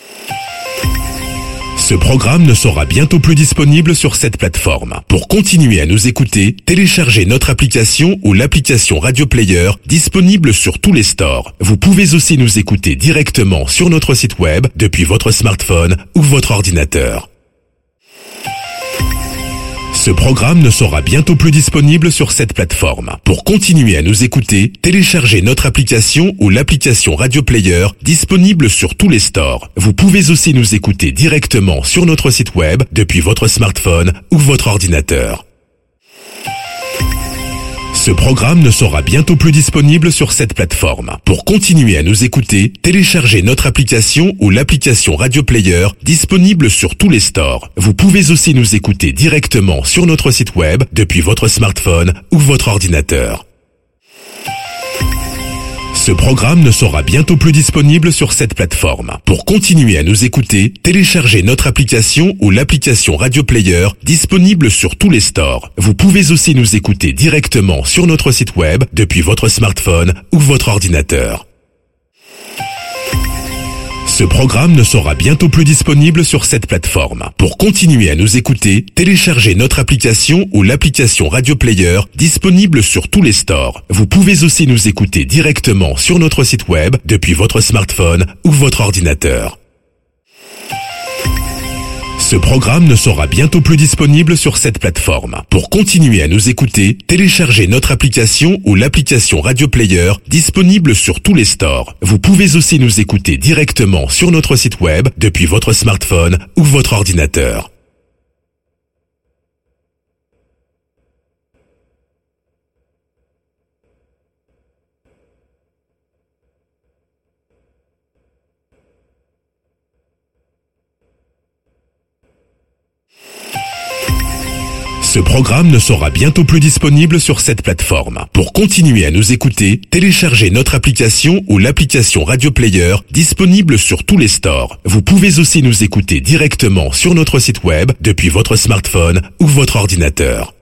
A: Ce programme ne sera bientôt plus disponible sur cette plateforme. Pour continuer à nous écouter, téléchargez notre application ou l'application Radio Player disponible sur tous les stores. Vous pouvez aussi nous écouter directement sur notre site web depuis votre smartphone ou votre ordinateur. Ce programme ne sera bientôt plus disponible sur cette plateforme. Pour continuer à nous écouter, téléchargez notre application ou l'application Radio Player disponible sur tous les stores. Vous pouvez aussi nous écouter directement sur notre site web depuis votre smartphone ou votre ordinateur. Ce programme ne sera bientôt plus disponible sur cette plateforme. Pour continuer à nous écouter, téléchargez notre application ou l'application Radio Player disponible sur tous les stores. Vous pouvez aussi nous écouter directement sur notre site web depuis votre smartphone ou votre ordinateur. Ce programme ne sera bientôt plus disponible sur cette plateforme. Pour continuer à nous écouter, téléchargez notre application ou l'application Radio Player disponible sur tous les stores. Vous pouvez aussi nous écouter directement sur notre site web depuis votre smartphone ou votre ordinateur. Ce programme ne sera bientôt plus disponible sur cette plateforme. Pour continuer à nous écouter, téléchargez notre application ou l'application Radio Player disponible sur tous les stores. Vous pouvez aussi nous écouter directement sur notre site web depuis votre smartphone ou votre ordinateur. Ce programme ne sera bientôt plus disponible sur cette plateforme. Pour continuer à nous écouter, téléchargez notre application ou l'application Radio Player disponible sur tous les stores. Vous pouvez aussi nous écouter directement sur notre site web depuis votre smartphone ou votre ordinateur. Ce programme ne sera bientôt plus disponible sur cette plateforme. Pour continuer à nous écouter, téléchargez notre application ou l'application Radio Player disponible sur tous les stores. Vous pouvez aussi nous écouter directement sur notre site web depuis votre smartphone ou votre ordinateur.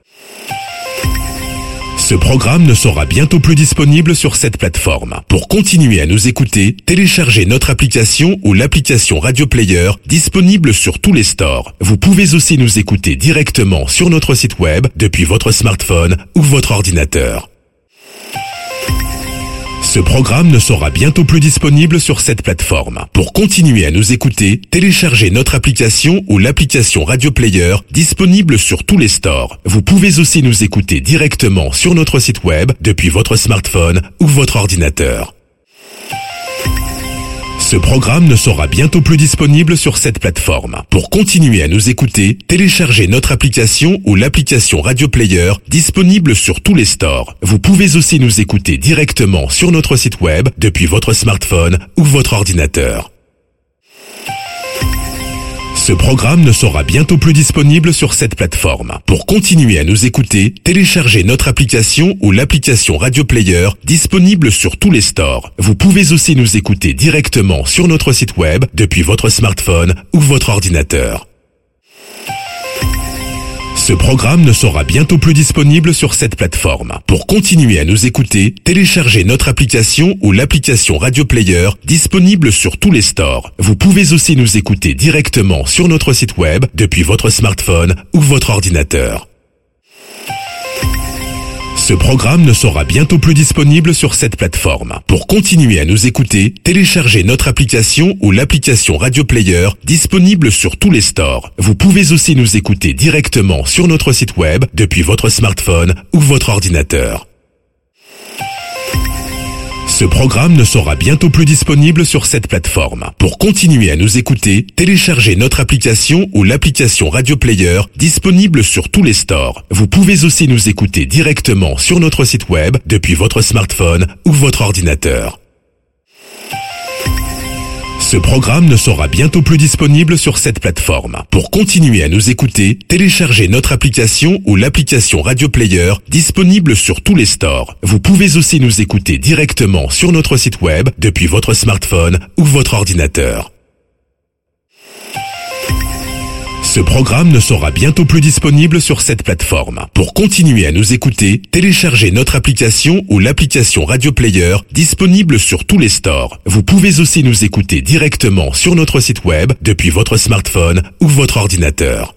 A: Ce programme ne sera bientôt plus disponible sur cette plateforme. Pour continuer à nous écouter, téléchargez notre application ou l'application Radio Player disponible sur tous les stores. Vous pouvez aussi nous écouter directement sur notre site web depuis votre smartphone ou votre ordinateur. Ce programme ne sera bientôt plus disponible sur cette plateforme. Pour continuer à nous écouter, téléchargez notre application ou l'application Radio Player disponible sur tous les stores. Vous pouvez aussi nous écouter directement sur notre site web depuis votre smartphone ou votre ordinateur. Ce programme ne sera bientôt plus disponible sur cette plateforme. Pour continuer à nous écouter, téléchargez notre application ou l'application Radio Player disponible sur tous les stores. Vous pouvez aussi nous écouter directement sur notre site web depuis votre smartphone ou votre ordinateur. Ce programme ne sera bientôt plus disponible sur cette plateforme. Pour continuer à nous écouter, téléchargez notre application ou l'application Radio Player disponible sur tous les stores. Vous pouvez aussi nous écouter directement sur notre site web depuis votre smartphone ou votre ordinateur. Ce programme ne sera bientôt plus disponible sur cette plateforme. Pour continuer à nous écouter, téléchargez notre application ou l'application Radio Player disponible sur tous les stores. Vous pouvez aussi nous écouter directement sur notre site web depuis votre smartphone ou votre ordinateur. Ce programme ne sera bientôt plus disponible sur cette plateforme. Pour continuer à nous écouter, téléchargez notre application ou l'application Radio Player disponible sur tous les stores. Vous pouvez aussi nous écouter directement sur notre site web depuis votre smartphone ou votre ordinateur. Ce programme ne sera bientôt plus disponible sur cette plateforme. Pour continuer à nous écouter, téléchargez notre application ou l'application Radio Player disponible sur tous les stores. Vous pouvez aussi nous écouter directement sur notre site web depuis votre smartphone ou votre ordinateur. Ce programme ne sera bientôt plus disponible sur cette plateforme. Pour continuer à nous écouter, téléchargez notre application ou l'application Radio Player disponible sur tous les stores. Vous pouvez aussi nous écouter directement sur notre site web depuis votre smartphone ou votre ordinateur. Ce programme ne sera bientôt plus disponible sur cette plateforme. Pour continuer à nous écouter, téléchargez notre application ou l'application Radio Player disponible sur tous les stores. Vous pouvez aussi nous écouter directement sur notre site web depuis votre smartphone ou votre ordinateur.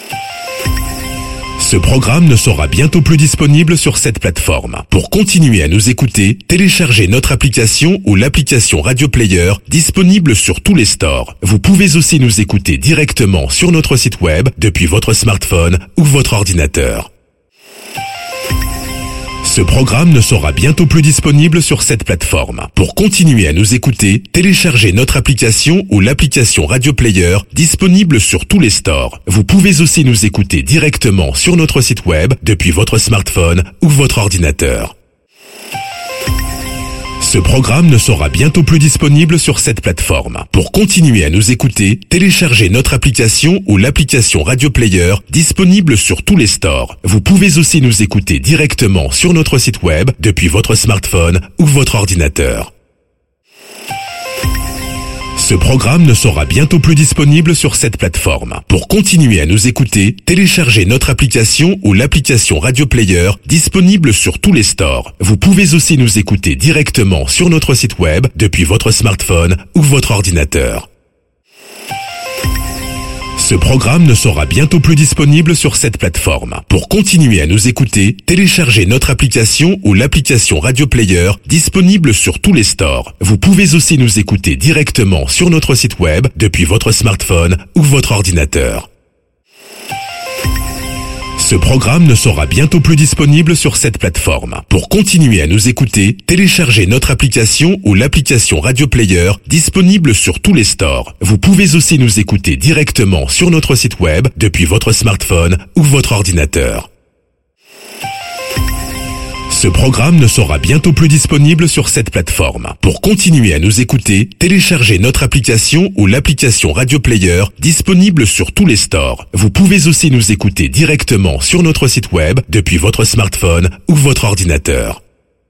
A: Ce programme ne sera bientôt plus disponible sur cette plateforme. Pour continuer à nous écouter, téléchargez notre application ou l'application Radio Player disponible sur tous les stores. Vous pouvez aussi nous écouter directement sur notre site web depuis votre smartphone ou votre ordinateur. Ce programme ne sera bientôt plus disponible sur cette plateforme. Pour continuer à nous écouter, téléchargez notre application ou l'application Radio Player disponible sur tous les stores. Vous pouvez aussi nous écouter directement sur notre site web depuis votre smartphone ou votre ordinateur. Ce programme ne sera bientôt plus disponible sur cette plateforme. Pour continuer à nous écouter, téléchargez notre application ou l'application Radio Player disponible sur tous les stores. Vous pouvez aussi nous écouter directement sur notre site web depuis votre smartphone ou votre ordinateur. Ce programme ne sera bientôt plus disponible sur cette plateforme. Pour continuer à nous écouter, téléchargez notre application ou l'application Radio Player disponible sur tous les stores. Vous pouvez aussi nous écouter directement sur notre site web depuis votre smartphone ou votre ordinateur. Ce programme ne sera bientôt plus disponible sur cette plateforme. Pour continuer à nous écouter, téléchargez notre application ou l'application Radio Player disponible sur tous les stores. Vous pouvez aussi nous écouter directement sur notre site web depuis votre smartphone ou votre ordinateur. Ce programme ne sera bientôt plus disponible sur cette plateforme. Pour continuer à nous écouter, téléchargez notre application ou l'application Radio Player disponible sur tous les stores. Vous pouvez aussi nous écouter directement sur notre site web depuis votre smartphone ou votre ordinateur. Ce programme ne sera bientôt plus disponible sur cette plateforme. Pour continuer à nous écouter, téléchargez notre application ou l'application Radio Player disponible sur tous les stores. Vous pouvez aussi nous écouter directement sur notre site web depuis votre smartphone ou votre ordinateur.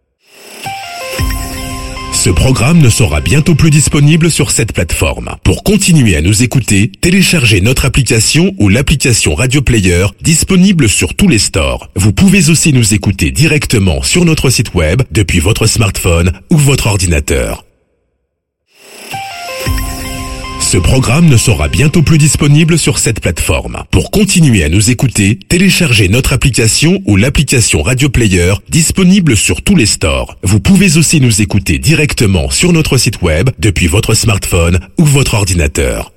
A: Ce programme ne sera bientôt plus disponible sur cette plateforme. Pour continuer à nous écouter, téléchargez notre application ou l'application Radio Player disponible sur tous les stores. Vous pouvez aussi nous écouter directement sur notre site web depuis votre smartphone ou votre ordinateur. Ce programme ne sera bientôt plus disponible sur cette plateforme. Pour continuer à nous écouter, téléchargez notre application ou l'application Radio Player disponible sur tous les stores. Vous pouvez aussi nous écouter directement sur notre site web depuis votre smartphone ou votre ordinateur.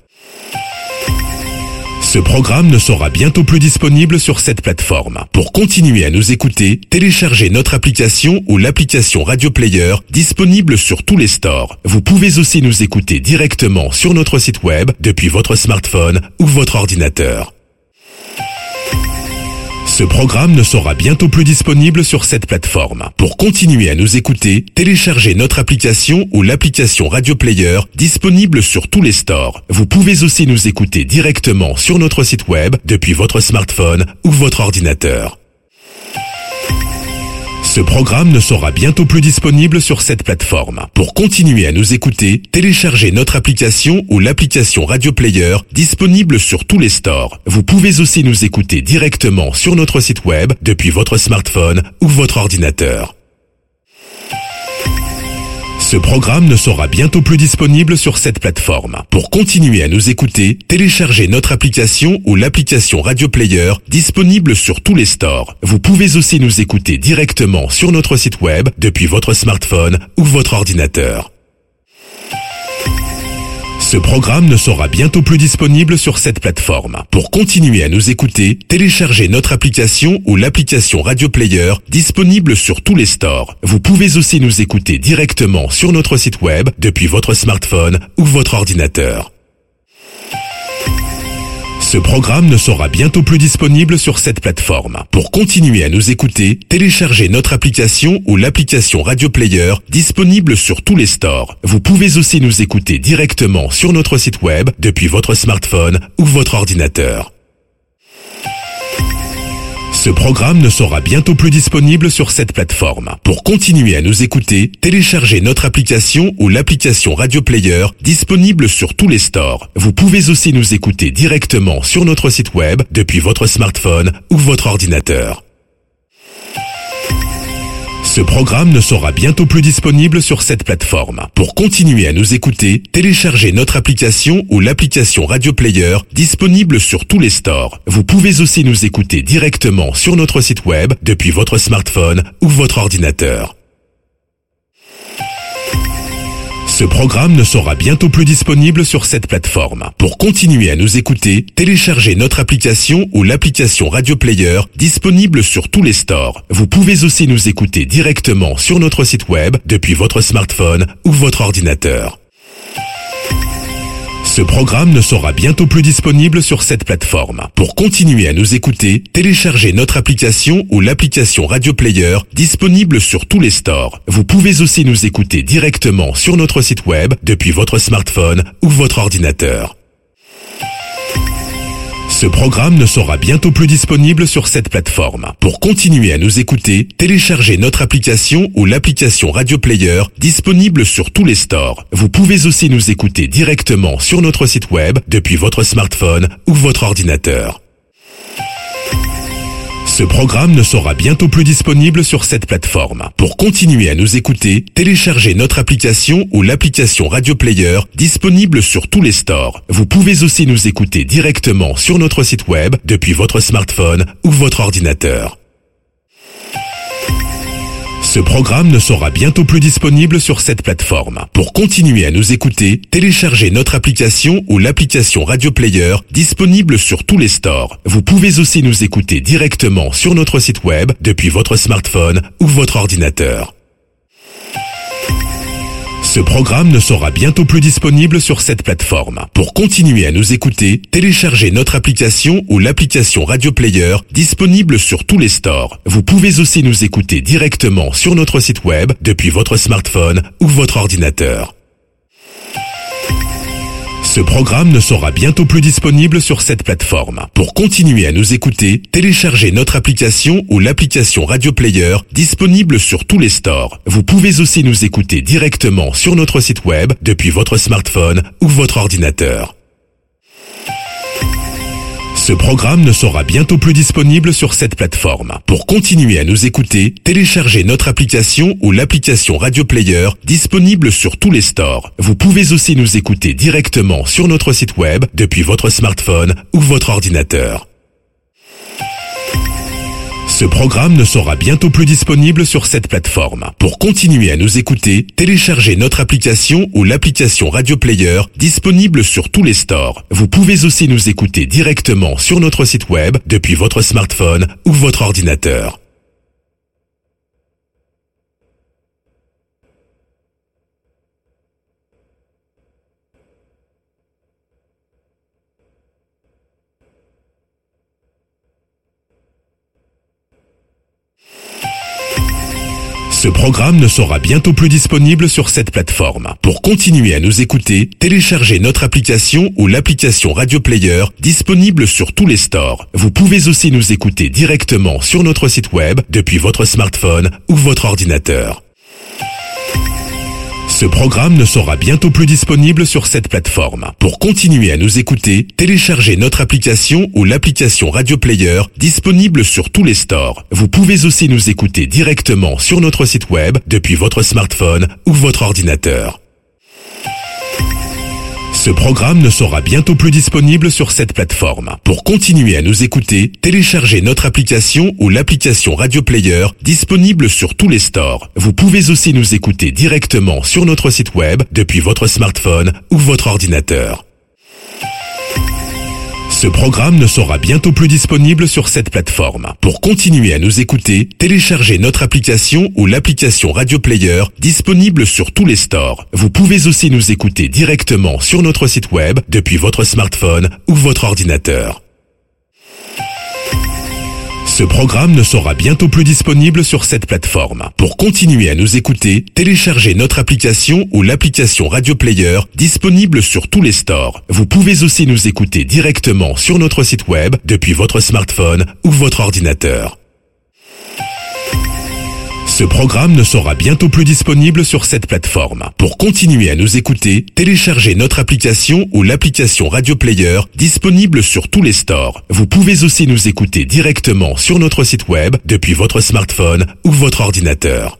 A: Ce programme ne sera bientôt plus disponible sur cette plateforme. Pour continuer à nous écouter, téléchargez notre application ou l'application Radio Player disponible sur tous les stores. Vous pouvez aussi nous écouter directement sur notre site web depuis votre smartphone ou votre ordinateur. Ce programme ne sera bientôt plus disponible sur cette plateforme. Pour continuer à nous écouter, téléchargez notre application ou l'application Radio Player disponible sur tous les stores. Vous pouvez aussi nous écouter directement sur notre site web depuis votre smartphone ou votre ordinateur. Ce programme ne sera bientôt plus disponible sur cette plateforme. Pour continuer à nous écouter, téléchargez notre application ou l'application Radio Player disponible sur tous les stores. Vous pouvez aussi nous écouter directement sur notre site web depuis votre smartphone ou votre ordinateur. Ce programme ne sera bientôt plus disponible sur cette plateforme. Pour continuer à nous écouter, téléchargez notre application ou l'application Radio Player disponible sur tous les stores. Vous pouvez aussi nous écouter directement sur notre site web depuis votre smartphone ou votre ordinateur. Ce programme ne sera bientôt plus disponible sur cette plateforme. Pour continuer à nous écouter, téléchargez notre application ou l'application Radio Player disponible sur tous les stores. Vous pouvez aussi nous écouter directement sur notre site web depuis votre smartphone ou votre ordinateur. Ce programme ne sera bientôt plus disponible sur cette plateforme. Pour continuer à nous écouter, téléchargez notre application ou l'application Radio Player disponible sur tous les stores. Vous pouvez aussi nous écouter directement sur notre site web depuis votre smartphone ou votre ordinateur. Ce programme ne sera bientôt plus disponible sur cette plateforme. Pour continuer à nous écouter, téléchargez notre application ou l'application Radio Player disponible sur tous les stores. Vous pouvez aussi nous écouter directement sur notre site web depuis votre smartphone ou votre ordinateur. Ce programme ne sera bientôt plus disponible sur cette plateforme. Pour continuer à nous écouter, téléchargez notre application ou l'application Radio Player disponible sur tous les stores. Vous pouvez aussi nous écouter directement sur notre site web depuis votre smartphone ou votre ordinateur. Ce programme ne sera bientôt plus disponible sur cette plateforme. Pour continuer à nous écouter, téléchargez notre application ou l'application Radio Player disponible sur tous les stores. Vous pouvez aussi nous écouter directement sur notre site web depuis votre smartphone ou votre ordinateur. Ce programme ne sera bientôt plus disponible sur cette plateforme. Pour continuer à nous écouter, téléchargez notre application ou l'application Radio Player disponible sur tous les stores. Vous pouvez aussi nous écouter directement sur notre site web depuis votre smartphone ou votre ordinateur. Ce programme ne sera bientôt plus disponible sur cette plateforme. Pour continuer à nous écouter, téléchargez notre application ou l'application Radio Player disponible sur tous les stores. Vous pouvez aussi nous écouter directement sur notre site web depuis votre smartphone ou votre ordinateur. Ce programme ne sera bientôt plus disponible sur cette plateforme. Pour continuer à nous écouter, téléchargez notre application ou l'application Radio Player disponible sur tous les stores. Vous pouvez aussi nous écouter directement sur notre site web depuis votre smartphone ou votre ordinateur. Ce programme ne sera bientôt plus disponible sur cette plateforme. Pour continuer à nous écouter, téléchargez notre application ou l'application Radio Player disponible sur tous les stores. Vous pouvez aussi nous écouter directement sur notre site web depuis votre smartphone ou votre ordinateur. Ce programme ne sera bientôt plus disponible sur cette plateforme. Pour continuer à nous écouter, téléchargez notre application ou l'application Radio Player disponible sur tous les stores. Vous pouvez aussi nous écouter directement sur notre site web depuis votre smartphone ou votre ordinateur. Ce programme ne sera bientôt plus disponible sur cette plateforme. Pour continuer à nous écouter, téléchargez notre application ou l'application Radio Player disponible sur tous les stores. Vous pouvez aussi nous écouter directement sur notre site web depuis votre smartphone ou votre ordinateur. Ce programme ne sera bientôt plus disponible sur cette plateforme. Pour continuer à nous écouter, téléchargez notre application ou l'application Radio Player disponible sur tous les stores. Vous pouvez aussi nous écouter directement sur notre site web depuis votre smartphone ou votre ordinateur. Ce programme ne sera bientôt plus disponible sur cette plateforme. Pour continuer à nous écouter, téléchargez notre application ou l'application Radio Player disponible sur tous les stores. Vous pouvez aussi nous écouter directement sur notre site web depuis votre smartphone ou votre ordinateur. Ce programme ne sera bientôt plus disponible sur cette plateforme. Pour continuer à nous écouter, téléchargez notre application ou l'application Radio Player disponible sur tous les stores. Vous pouvez aussi nous écouter directement sur notre site web depuis votre smartphone ou votre ordinateur. Ce programme ne sera bientôt plus disponible sur cette plateforme. Pour continuer à nous écouter, téléchargez notre application ou l'application Radio Player disponible sur tous les stores. Vous pouvez aussi nous écouter directement sur notre site web depuis votre smartphone ou votre ordinateur. Ce programme ne sera bientôt plus disponible sur cette plateforme. Pour continuer à nous écouter, téléchargez notre application ou l'application Radio Player disponible sur tous les stores. Vous pouvez aussi nous écouter directement sur notre site web depuis votre smartphone ou votre ordinateur. Ce programme ne sera bientôt plus disponible sur cette plateforme. Pour continuer à nous écouter, téléchargez notre application ou l'application Radio Player disponible sur tous les stores. Vous pouvez aussi nous écouter directement sur notre site web depuis votre smartphone ou votre ordinateur. Ce programme ne sera bientôt plus disponible sur cette plateforme. Pour continuer à nous écouter, téléchargez notre application ou l'application Radio Player disponible sur tous les stores. Vous pouvez aussi nous écouter directement sur notre site web depuis votre smartphone ou votre ordinateur. Ce programme ne sera bientôt plus disponible sur cette plateforme. Pour continuer à nous écouter, téléchargez notre application ou l'application Radio Player disponible sur tous les stores. Vous pouvez aussi nous écouter directement sur notre site web depuis votre smartphone ou votre ordinateur.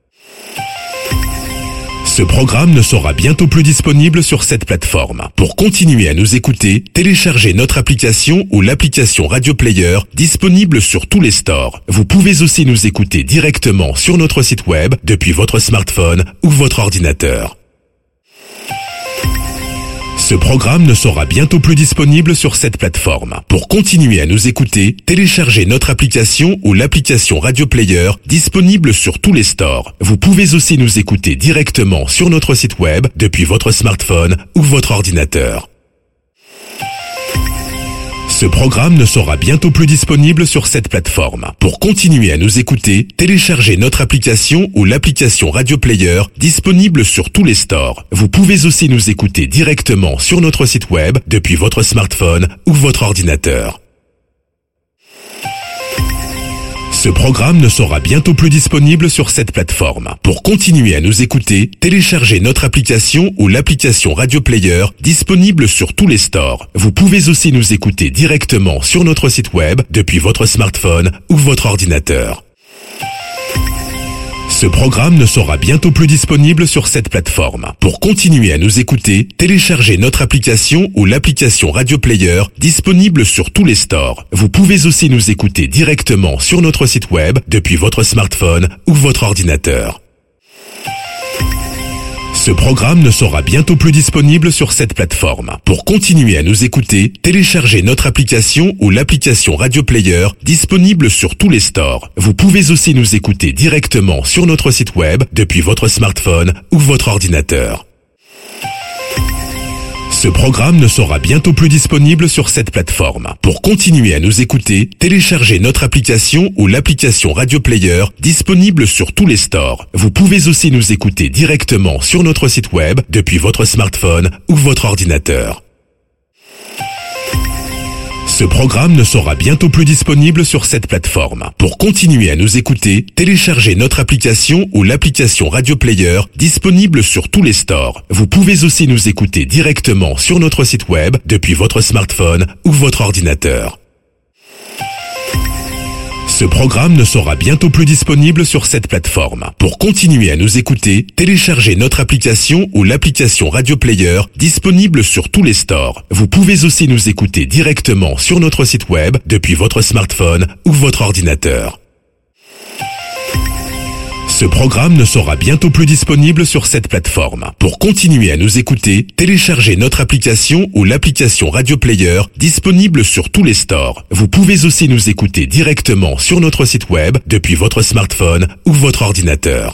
A: Ce programme ne sera bientôt plus disponible sur cette plateforme. Pour continuer à nous écouter, téléchargez notre application ou l'application Radio Player disponible sur tous les stores. Vous pouvez aussi nous écouter directement sur notre site web depuis votre smartphone ou votre ordinateur. Ce programme ne sera bientôt plus disponible sur cette plateforme. Pour continuer à nous écouter, téléchargez notre application ou l'application Radio Player disponible sur tous les stores. Vous pouvez aussi nous écouter directement sur notre site web depuis votre smartphone ou votre ordinateur. Ce programme ne sera bientôt plus disponible sur cette plateforme. Pour continuer à nous écouter, téléchargez notre application ou l'application Radio Player disponible sur tous les stores. Vous pouvez aussi nous écouter directement sur notre site web depuis votre smartphone ou votre ordinateur. Ce programme ne sera bientôt plus disponible sur cette plateforme. Pour continuer à nous écouter, téléchargez notre application ou l'application Radio Player disponible sur tous les stores. Vous pouvez aussi nous écouter directement sur notre site web depuis votre smartphone ou votre ordinateur. Ce programme ne sera bientôt plus disponible sur cette plateforme. Pour continuer à nous écouter, téléchargez notre application ou l'application Radio Player disponible sur tous les stores. Vous pouvez aussi nous écouter directement sur notre site web depuis votre smartphone ou votre ordinateur. Ce programme ne sera bientôt plus disponible sur cette plateforme. Pour continuer à nous écouter, téléchargez notre application ou l'application Radio Player disponible sur tous les stores. Vous pouvez aussi nous écouter directement sur notre site web depuis votre smartphone ou votre ordinateur. Ce programme ne sera bientôt plus disponible sur cette plateforme. Pour continuer à nous écouter, téléchargez notre application ou l'application Radio Player disponible sur tous les stores. Vous pouvez aussi nous écouter directement sur notre site web depuis votre smartphone ou votre ordinateur. Ce programme ne sera bientôt plus disponible sur cette plateforme. Pour continuer à nous écouter, téléchargez notre application ou l'application Radio Player disponible sur tous les stores. Vous pouvez aussi nous écouter directement sur notre site web depuis votre smartphone ou votre ordinateur. Ce programme ne sera bientôt plus disponible sur cette plateforme. Pour continuer à nous écouter, téléchargez notre application ou l'application Radio Player disponible sur tous les stores. Vous pouvez aussi nous écouter directement sur notre site web depuis votre smartphone ou votre ordinateur. Ce programme ne sera bientôt plus disponible sur cette plateforme. Pour continuer à nous écouter, téléchargez notre application ou l'application Radio Player disponible sur tous les stores. Vous pouvez aussi nous écouter directement sur notre site web depuis votre smartphone ou votre ordinateur.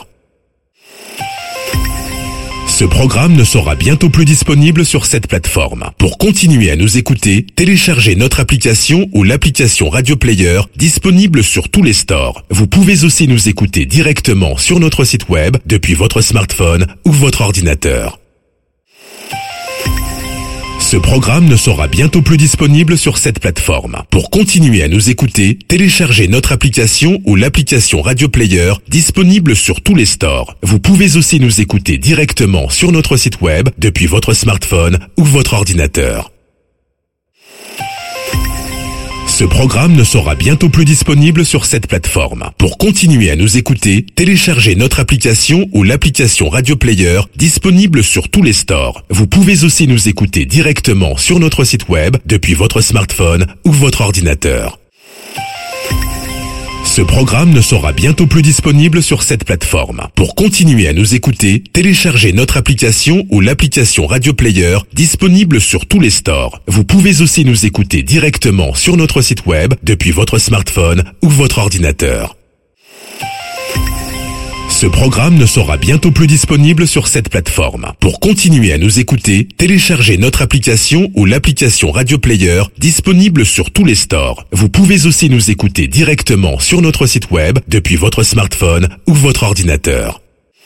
A: Ce programme ne sera bientôt plus disponible sur cette plateforme. Pour continuer à nous écouter, téléchargez notre application ou l'application Radio Player disponible sur tous les stores. Vous pouvez aussi nous écouter directement sur notre site web depuis votre smartphone ou votre ordinateur. Ce programme ne sera bientôt plus disponible sur cette plateforme. Pour continuer à nous écouter, téléchargez notre application ou l'application Radio Player disponible sur tous les stores. Vous pouvez aussi nous écouter directement sur notre site web depuis votre smartphone ou votre ordinateur. Ce programme ne sera bientôt plus disponible sur cette plateforme. Pour continuer à nous écouter, téléchargez notre application ou l'application Radio Player disponible sur tous les stores. Vous pouvez aussi nous écouter directement sur notre site web depuis votre smartphone ou votre ordinateur. Ce programme ne sera bientôt plus disponible sur cette plateforme. Pour continuer à nous écouter, téléchargez notre application ou l'application Radio Player disponible sur tous les stores. Vous pouvez aussi nous écouter directement sur notre site web depuis votre smartphone ou votre ordinateur. Ce programme ne sera bientôt plus disponible sur cette plateforme. Pour continuer à nous écouter, téléchargez notre application ou l'application Radio Player disponible sur tous les stores. Vous pouvez aussi nous écouter directement sur notre site web depuis votre smartphone ou votre ordinateur.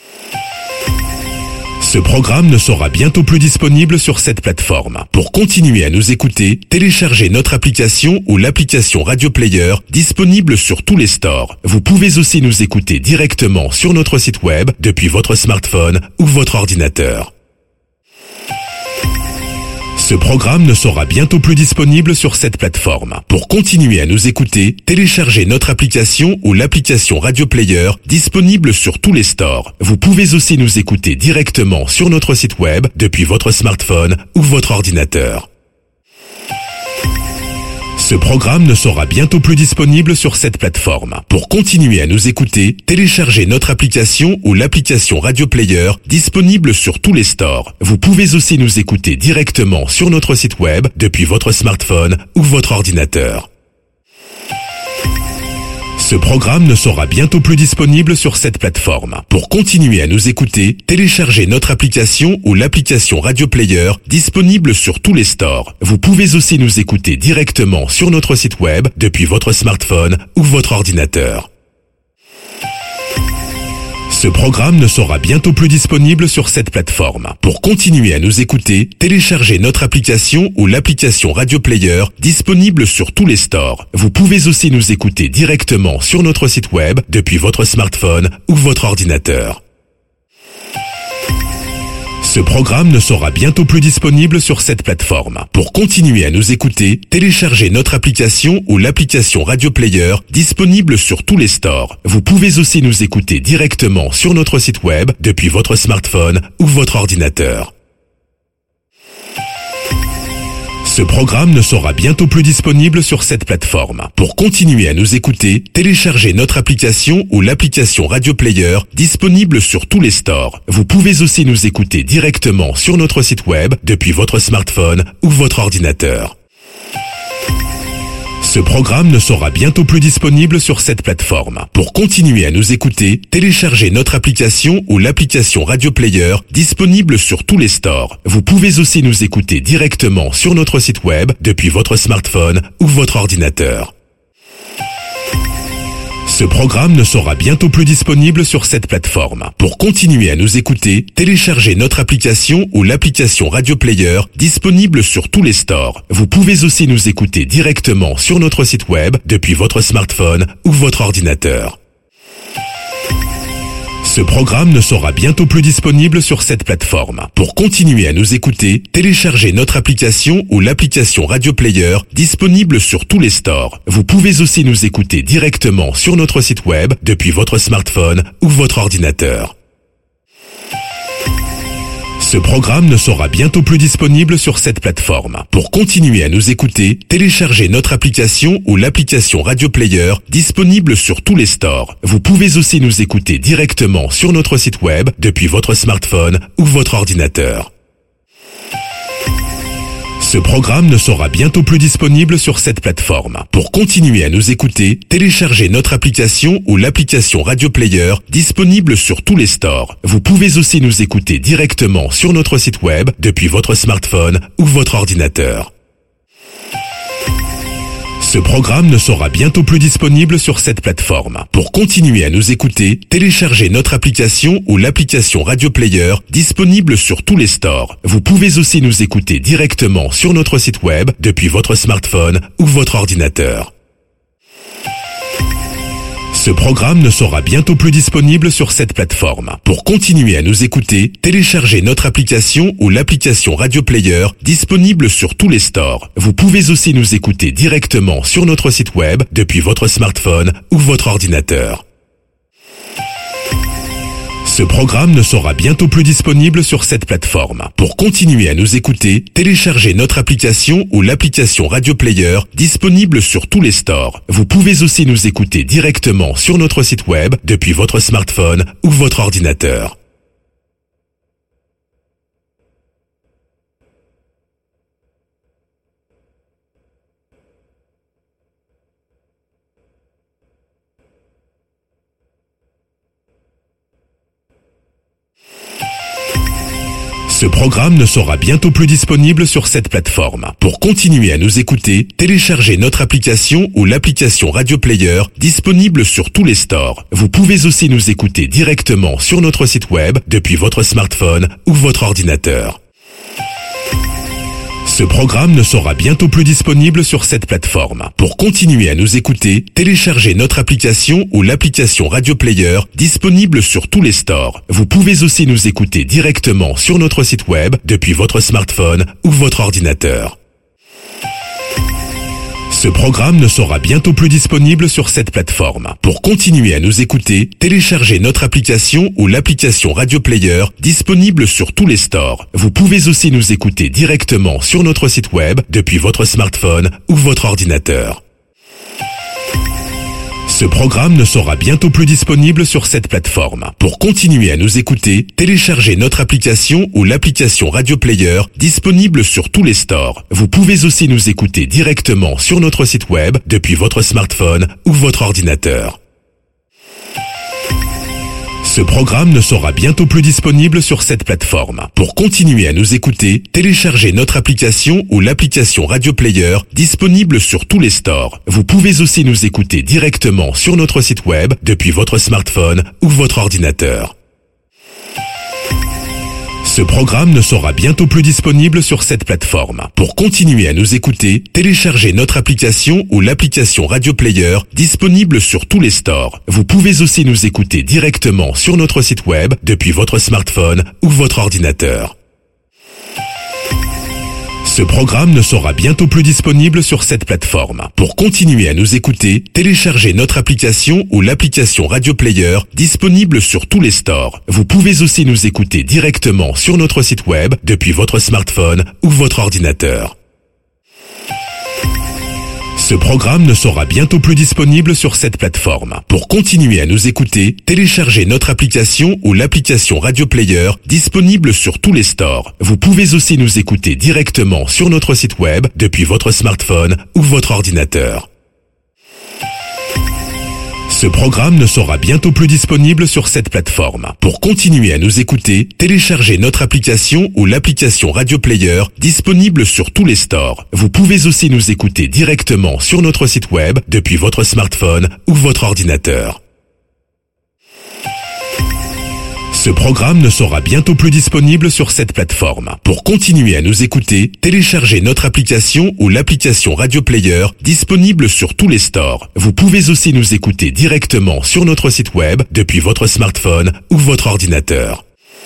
A: Ce programme ne sera bientôt plus disponible sur cette plateforme. Pour continuer à nous écouter, téléchargez notre application ou l'application Radio Player disponible sur tous les stores. Vous pouvez aussi nous écouter directement sur notre site web depuis votre smartphone ou votre ordinateur. Ce programme ne sera bientôt plus disponible sur cette plateforme. Pour continuer à nous écouter, téléchargez notre application ou l'application Radio Player disponible sur tous les stores. Vous pouvez aussi nous écouter directement sur notre site web depuis votre smartphone ou votre ordinateur. Ce programme ne sera bientôt plus disponible sur cette plateforme. Pour continuer à nous écouter, téléchargez notre application ou l'application Radio Player disponible sur tous les stores. Vous pouvez aussi nous écouter directement sur notre site web depuis votre smartphone ou votre ordinateur. Ce programme ne sera bientôt plus disponible sur cette plateforme. Pour continuer à nous écouter, téléchargez notre application ou l'application Radio Player disponible sur tous les stores. Vous pouvez aussi nous écouter directement sur notre site web depuis votre smartphone ou votre ordinateur. Ce programme ne sera bientôt plus disponible sur cette plateforme. Pour continuer à nous écouter, téléchargez notre application ou l'application Radio Player disponible sur tous les stores. Vous pouvez aussi nous écouter directement sur notre site web depuis votre smartphone ou votre ordinateur. Ce programme ne sera bientôt plus disponible sur cette plateforme. Pour continuer à nous écouter, téléchargez notre application ou l'application Radio Player disponible sur tous les stores. Vous pouvez aussi nous écouter directement sur notre site web depuis votre smartphone ou votre ordinateur. Ce programme ne sera bientôt plus disponible sur cette plateforme. Pour continuer à nous écouter, téléchargez notre application ou l'application Radio Player disponible sur tous les stores. Vous pouvez aussi nous écouter directement sur notre site web depuis votre smartphone ou votre ordinateur. Ce programme ne sera bientôt plus disponible sur cette plateforme. Pour continuer à nous écouter, téléchargez notre application ou l'application Radio Player disponible sur tous les stores. Vous pouvez aussi nous écouter directement sur notre site web depuis votre smartphone ou votre ordinateur. Ce Ce programme ne sera bientôt plus disponible sur cette plateforme. Pour continuer à nous écouter, téléchargez notre application ou l'application Radio Player disponible sur tous les stores. Vous pouvez aussi nous écouter directement sur notre site web depuis votre smartphone ou votre ordinateur. Ce programme ne sera bientôt plus disponible sur cette plateforme. Pour continuer à nous écouter, téléchargez notre application ou l'application Radio Player disponible sur tous les stores. Vous pouvez aussi nous écouter directement sur notre site web depuis votre smartphone ou votre ordinateur. Ce programme ne sera bientôt plus disponible sur cette plateforme. Pour continuer à nous écouter, téléchargez notre application ou l'application Radio Player disponible sur tous les stores. Vous pouvez aussi nous écouter directement sur notre site web depuis votre smartphone ou votre ordinateur. Ce programme ne sera bientôt plus disponible sur cette plateforme. Pour continuer à nous écouter, téléchargez notre application ou l'application Radio Player disponible sur tous les stores. Vous pouvez aussi nous écouter directement sur notre site web depuis votre smartphone ou votre ordinateur. Ce programme ne sera bientôt plus disponible sur cette plateforme. Pour continuer à nous écouter, téléchargez notre application ou l'application Radio Player disponible sur tous les stores. Vous pouvez aussi nous écouter directement sur notre site web depuis votre smartphone ou votre ordinateur. Ce programme ne sera bientôt plus disponible sur cette plateforme. Pour continuer à nous écouter, téléchargez notre application ou l'application Radio Player disponible sur tous les stores. Vous pouvez aussi nous écouter directement sur notre site web depuis votre smartphone ou votre ordinateur. Ce programme ne sera bientôt plus disponible sur cette plateforme. Pour continuer à nous écouter, téléchargez notre application ou l'application Radio Player disponible sur tous les stores. Vous pouvez aussi nous écouter directement sur notre site web depuis votre smartphone ou votre ordinateur. Ce programme ne sera bientôt plus disponible sur cette plateforme. Pour continuer à nous écouter, téléchargez notre application ou l'application Radio Player disponible sur tous les stores. Vous pouvez aussi nous écouter directement sur notre site web depuis votre smartphone ou votre ordinateur. Ce programme ne sera bientôt plus disponible sur cette plateforme. Pour continuer à nous écouter, téléchargez notre application ou l'application Radio Player disponible sur tous les stores. Vous pouvez aussi nous écouter directement sur notre site web depuis votre smartphone ou votre ordinateur. Ce programme ne sera bientôt plus disponible sur cette plateforme. Pour continuer à nous écouter, téléchargez notre application ou l'application Radio Player disponible sur tous les stores. Vous pouvez aussi nous écouter directement sur notre site web depuis votre smartphone ou votre ordinateur. Ce programme ne sera bientôt plus disponible sur cette plateforme. Pour continuer à nous écouter, téléchargez notre application ou l'application Radio Player disponible sur tous les stores. Vous pouvez aussi nous écouter directement sur notre site web depuis votre smartphone ou votre ordinateur. Ce programme ne sera bientôt plus disponible sur cette plateforme. Pour continuer à nous écouter, téléchargez notre application ou l'application Radio Player disponible sur tous les stores. Vous pouvez aussi nous écouter directement sur notre site web depuis votre smartphone ou votre ordinateur. Ce programme ne sera bientôt plus disponible sur cette plateforme. Pour continuer à nous écouter, téléchargez notre application ou l'application Radio Player disponible sur tous les stores. Vous pouvez aussi nous écouter directement sur notre site web depuis votre smartphone ou votre ordinateur. Ce programme ne sera bientôt plus disponible sur cette plateforme. Pour continuer à nous écouter, téléchargez notre application ou l'application Radio Player disponible sur tous les stores. Vous pouvez aussi nous écouter directement sur notre site web depuis votre smartphone ou votre ordinateur. Ce programme ne sera bientôt plus disponible sur cette plateforme. Pour continuer à nous écouter, téléchargez notre application ou l'application Radio Player disponible sur tous les stores. Vous pouvez aussi nous écouter directement sur notre site web depuis votre smartphone ou votre ordinateur. Ce programme ne sera bientôt plus disponible sur cette plateforme. Pour continuer à nous écouter, téléchargez notre application ou l'application Radio Player disponible sur tous les stores. Vous pouvez aussi nous écouter directement sur notre site web depuis votre smartphone ou votre ordinateur. Ce programme ne sera bientôt plus disponible sur cette plateforme. Pour continuer à nous écouter, téléchargez notre application ou l'application Radio Player disponible sur tous les stores. Vous pouvez aussi nous écouter directement sur notre site web depuis votre smartphone ou votre ordinateur.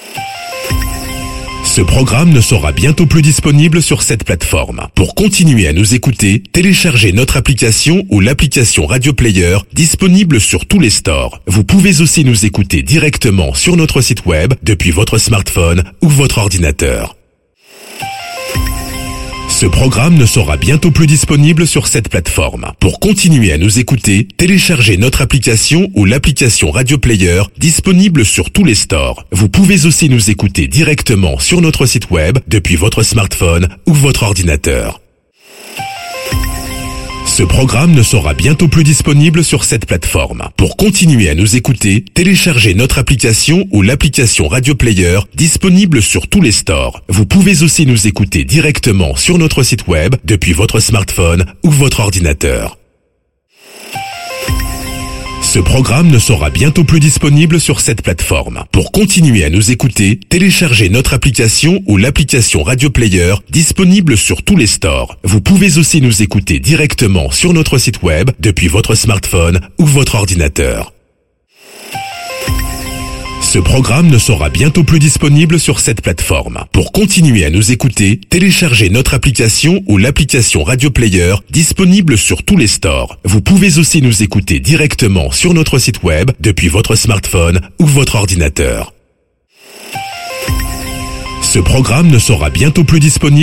A: Ce programme ne sera bientôt plus disponible sur cette plateforme. Pour continuer à nous écouter, téléchargez notre application ou l'application Radio Player disponible sur tous les stores. Vous pouvez aussi nous écouter directement sur notre site web depuis votre smartphone ou votre ordinateur. Ce programme ne sera bientôt plus disponible sur cette plateforme. Pour continuer à nous écouter, téléchargez notre application ou l'application Radio Player disponible sur tous les stores. Vous pouvez aussi nous écouter directement sur notre site web depuis votre smartphone ou votre ordinateur. Ce programme ne sera bientôt plus disponible sur cette plateforme. Pour continuer à nous écouter, téléchargez notre application ou l'application Radio Player disponible sur tous les stores. Vous pouvez aussi nous écouter directement sur notre site web depuis votre smartphone ou votre ordinateur. Ce programme ne sera bientôt plus disponible sur cette plateforme. Pour continuer à nous écouter, téléchargez notre application ou l'application Radio Player disponible sur tous les stores. Vous pouvez aussi nous écouter directement sur notre site web depuis votre smartphone ou votre ordinateur. Ce programme ne sera bientôt plus disponible sur cette plateforme. Pour continuer à nous écouter, téléchargez notre application ou l'application Radio Player disponible sur tous les stores. Vous pouvez aussi nous écouter directement sur notre site web depuis votre smartphone ou votre ordinateur. Ce programme ne sera bientôt plus disponible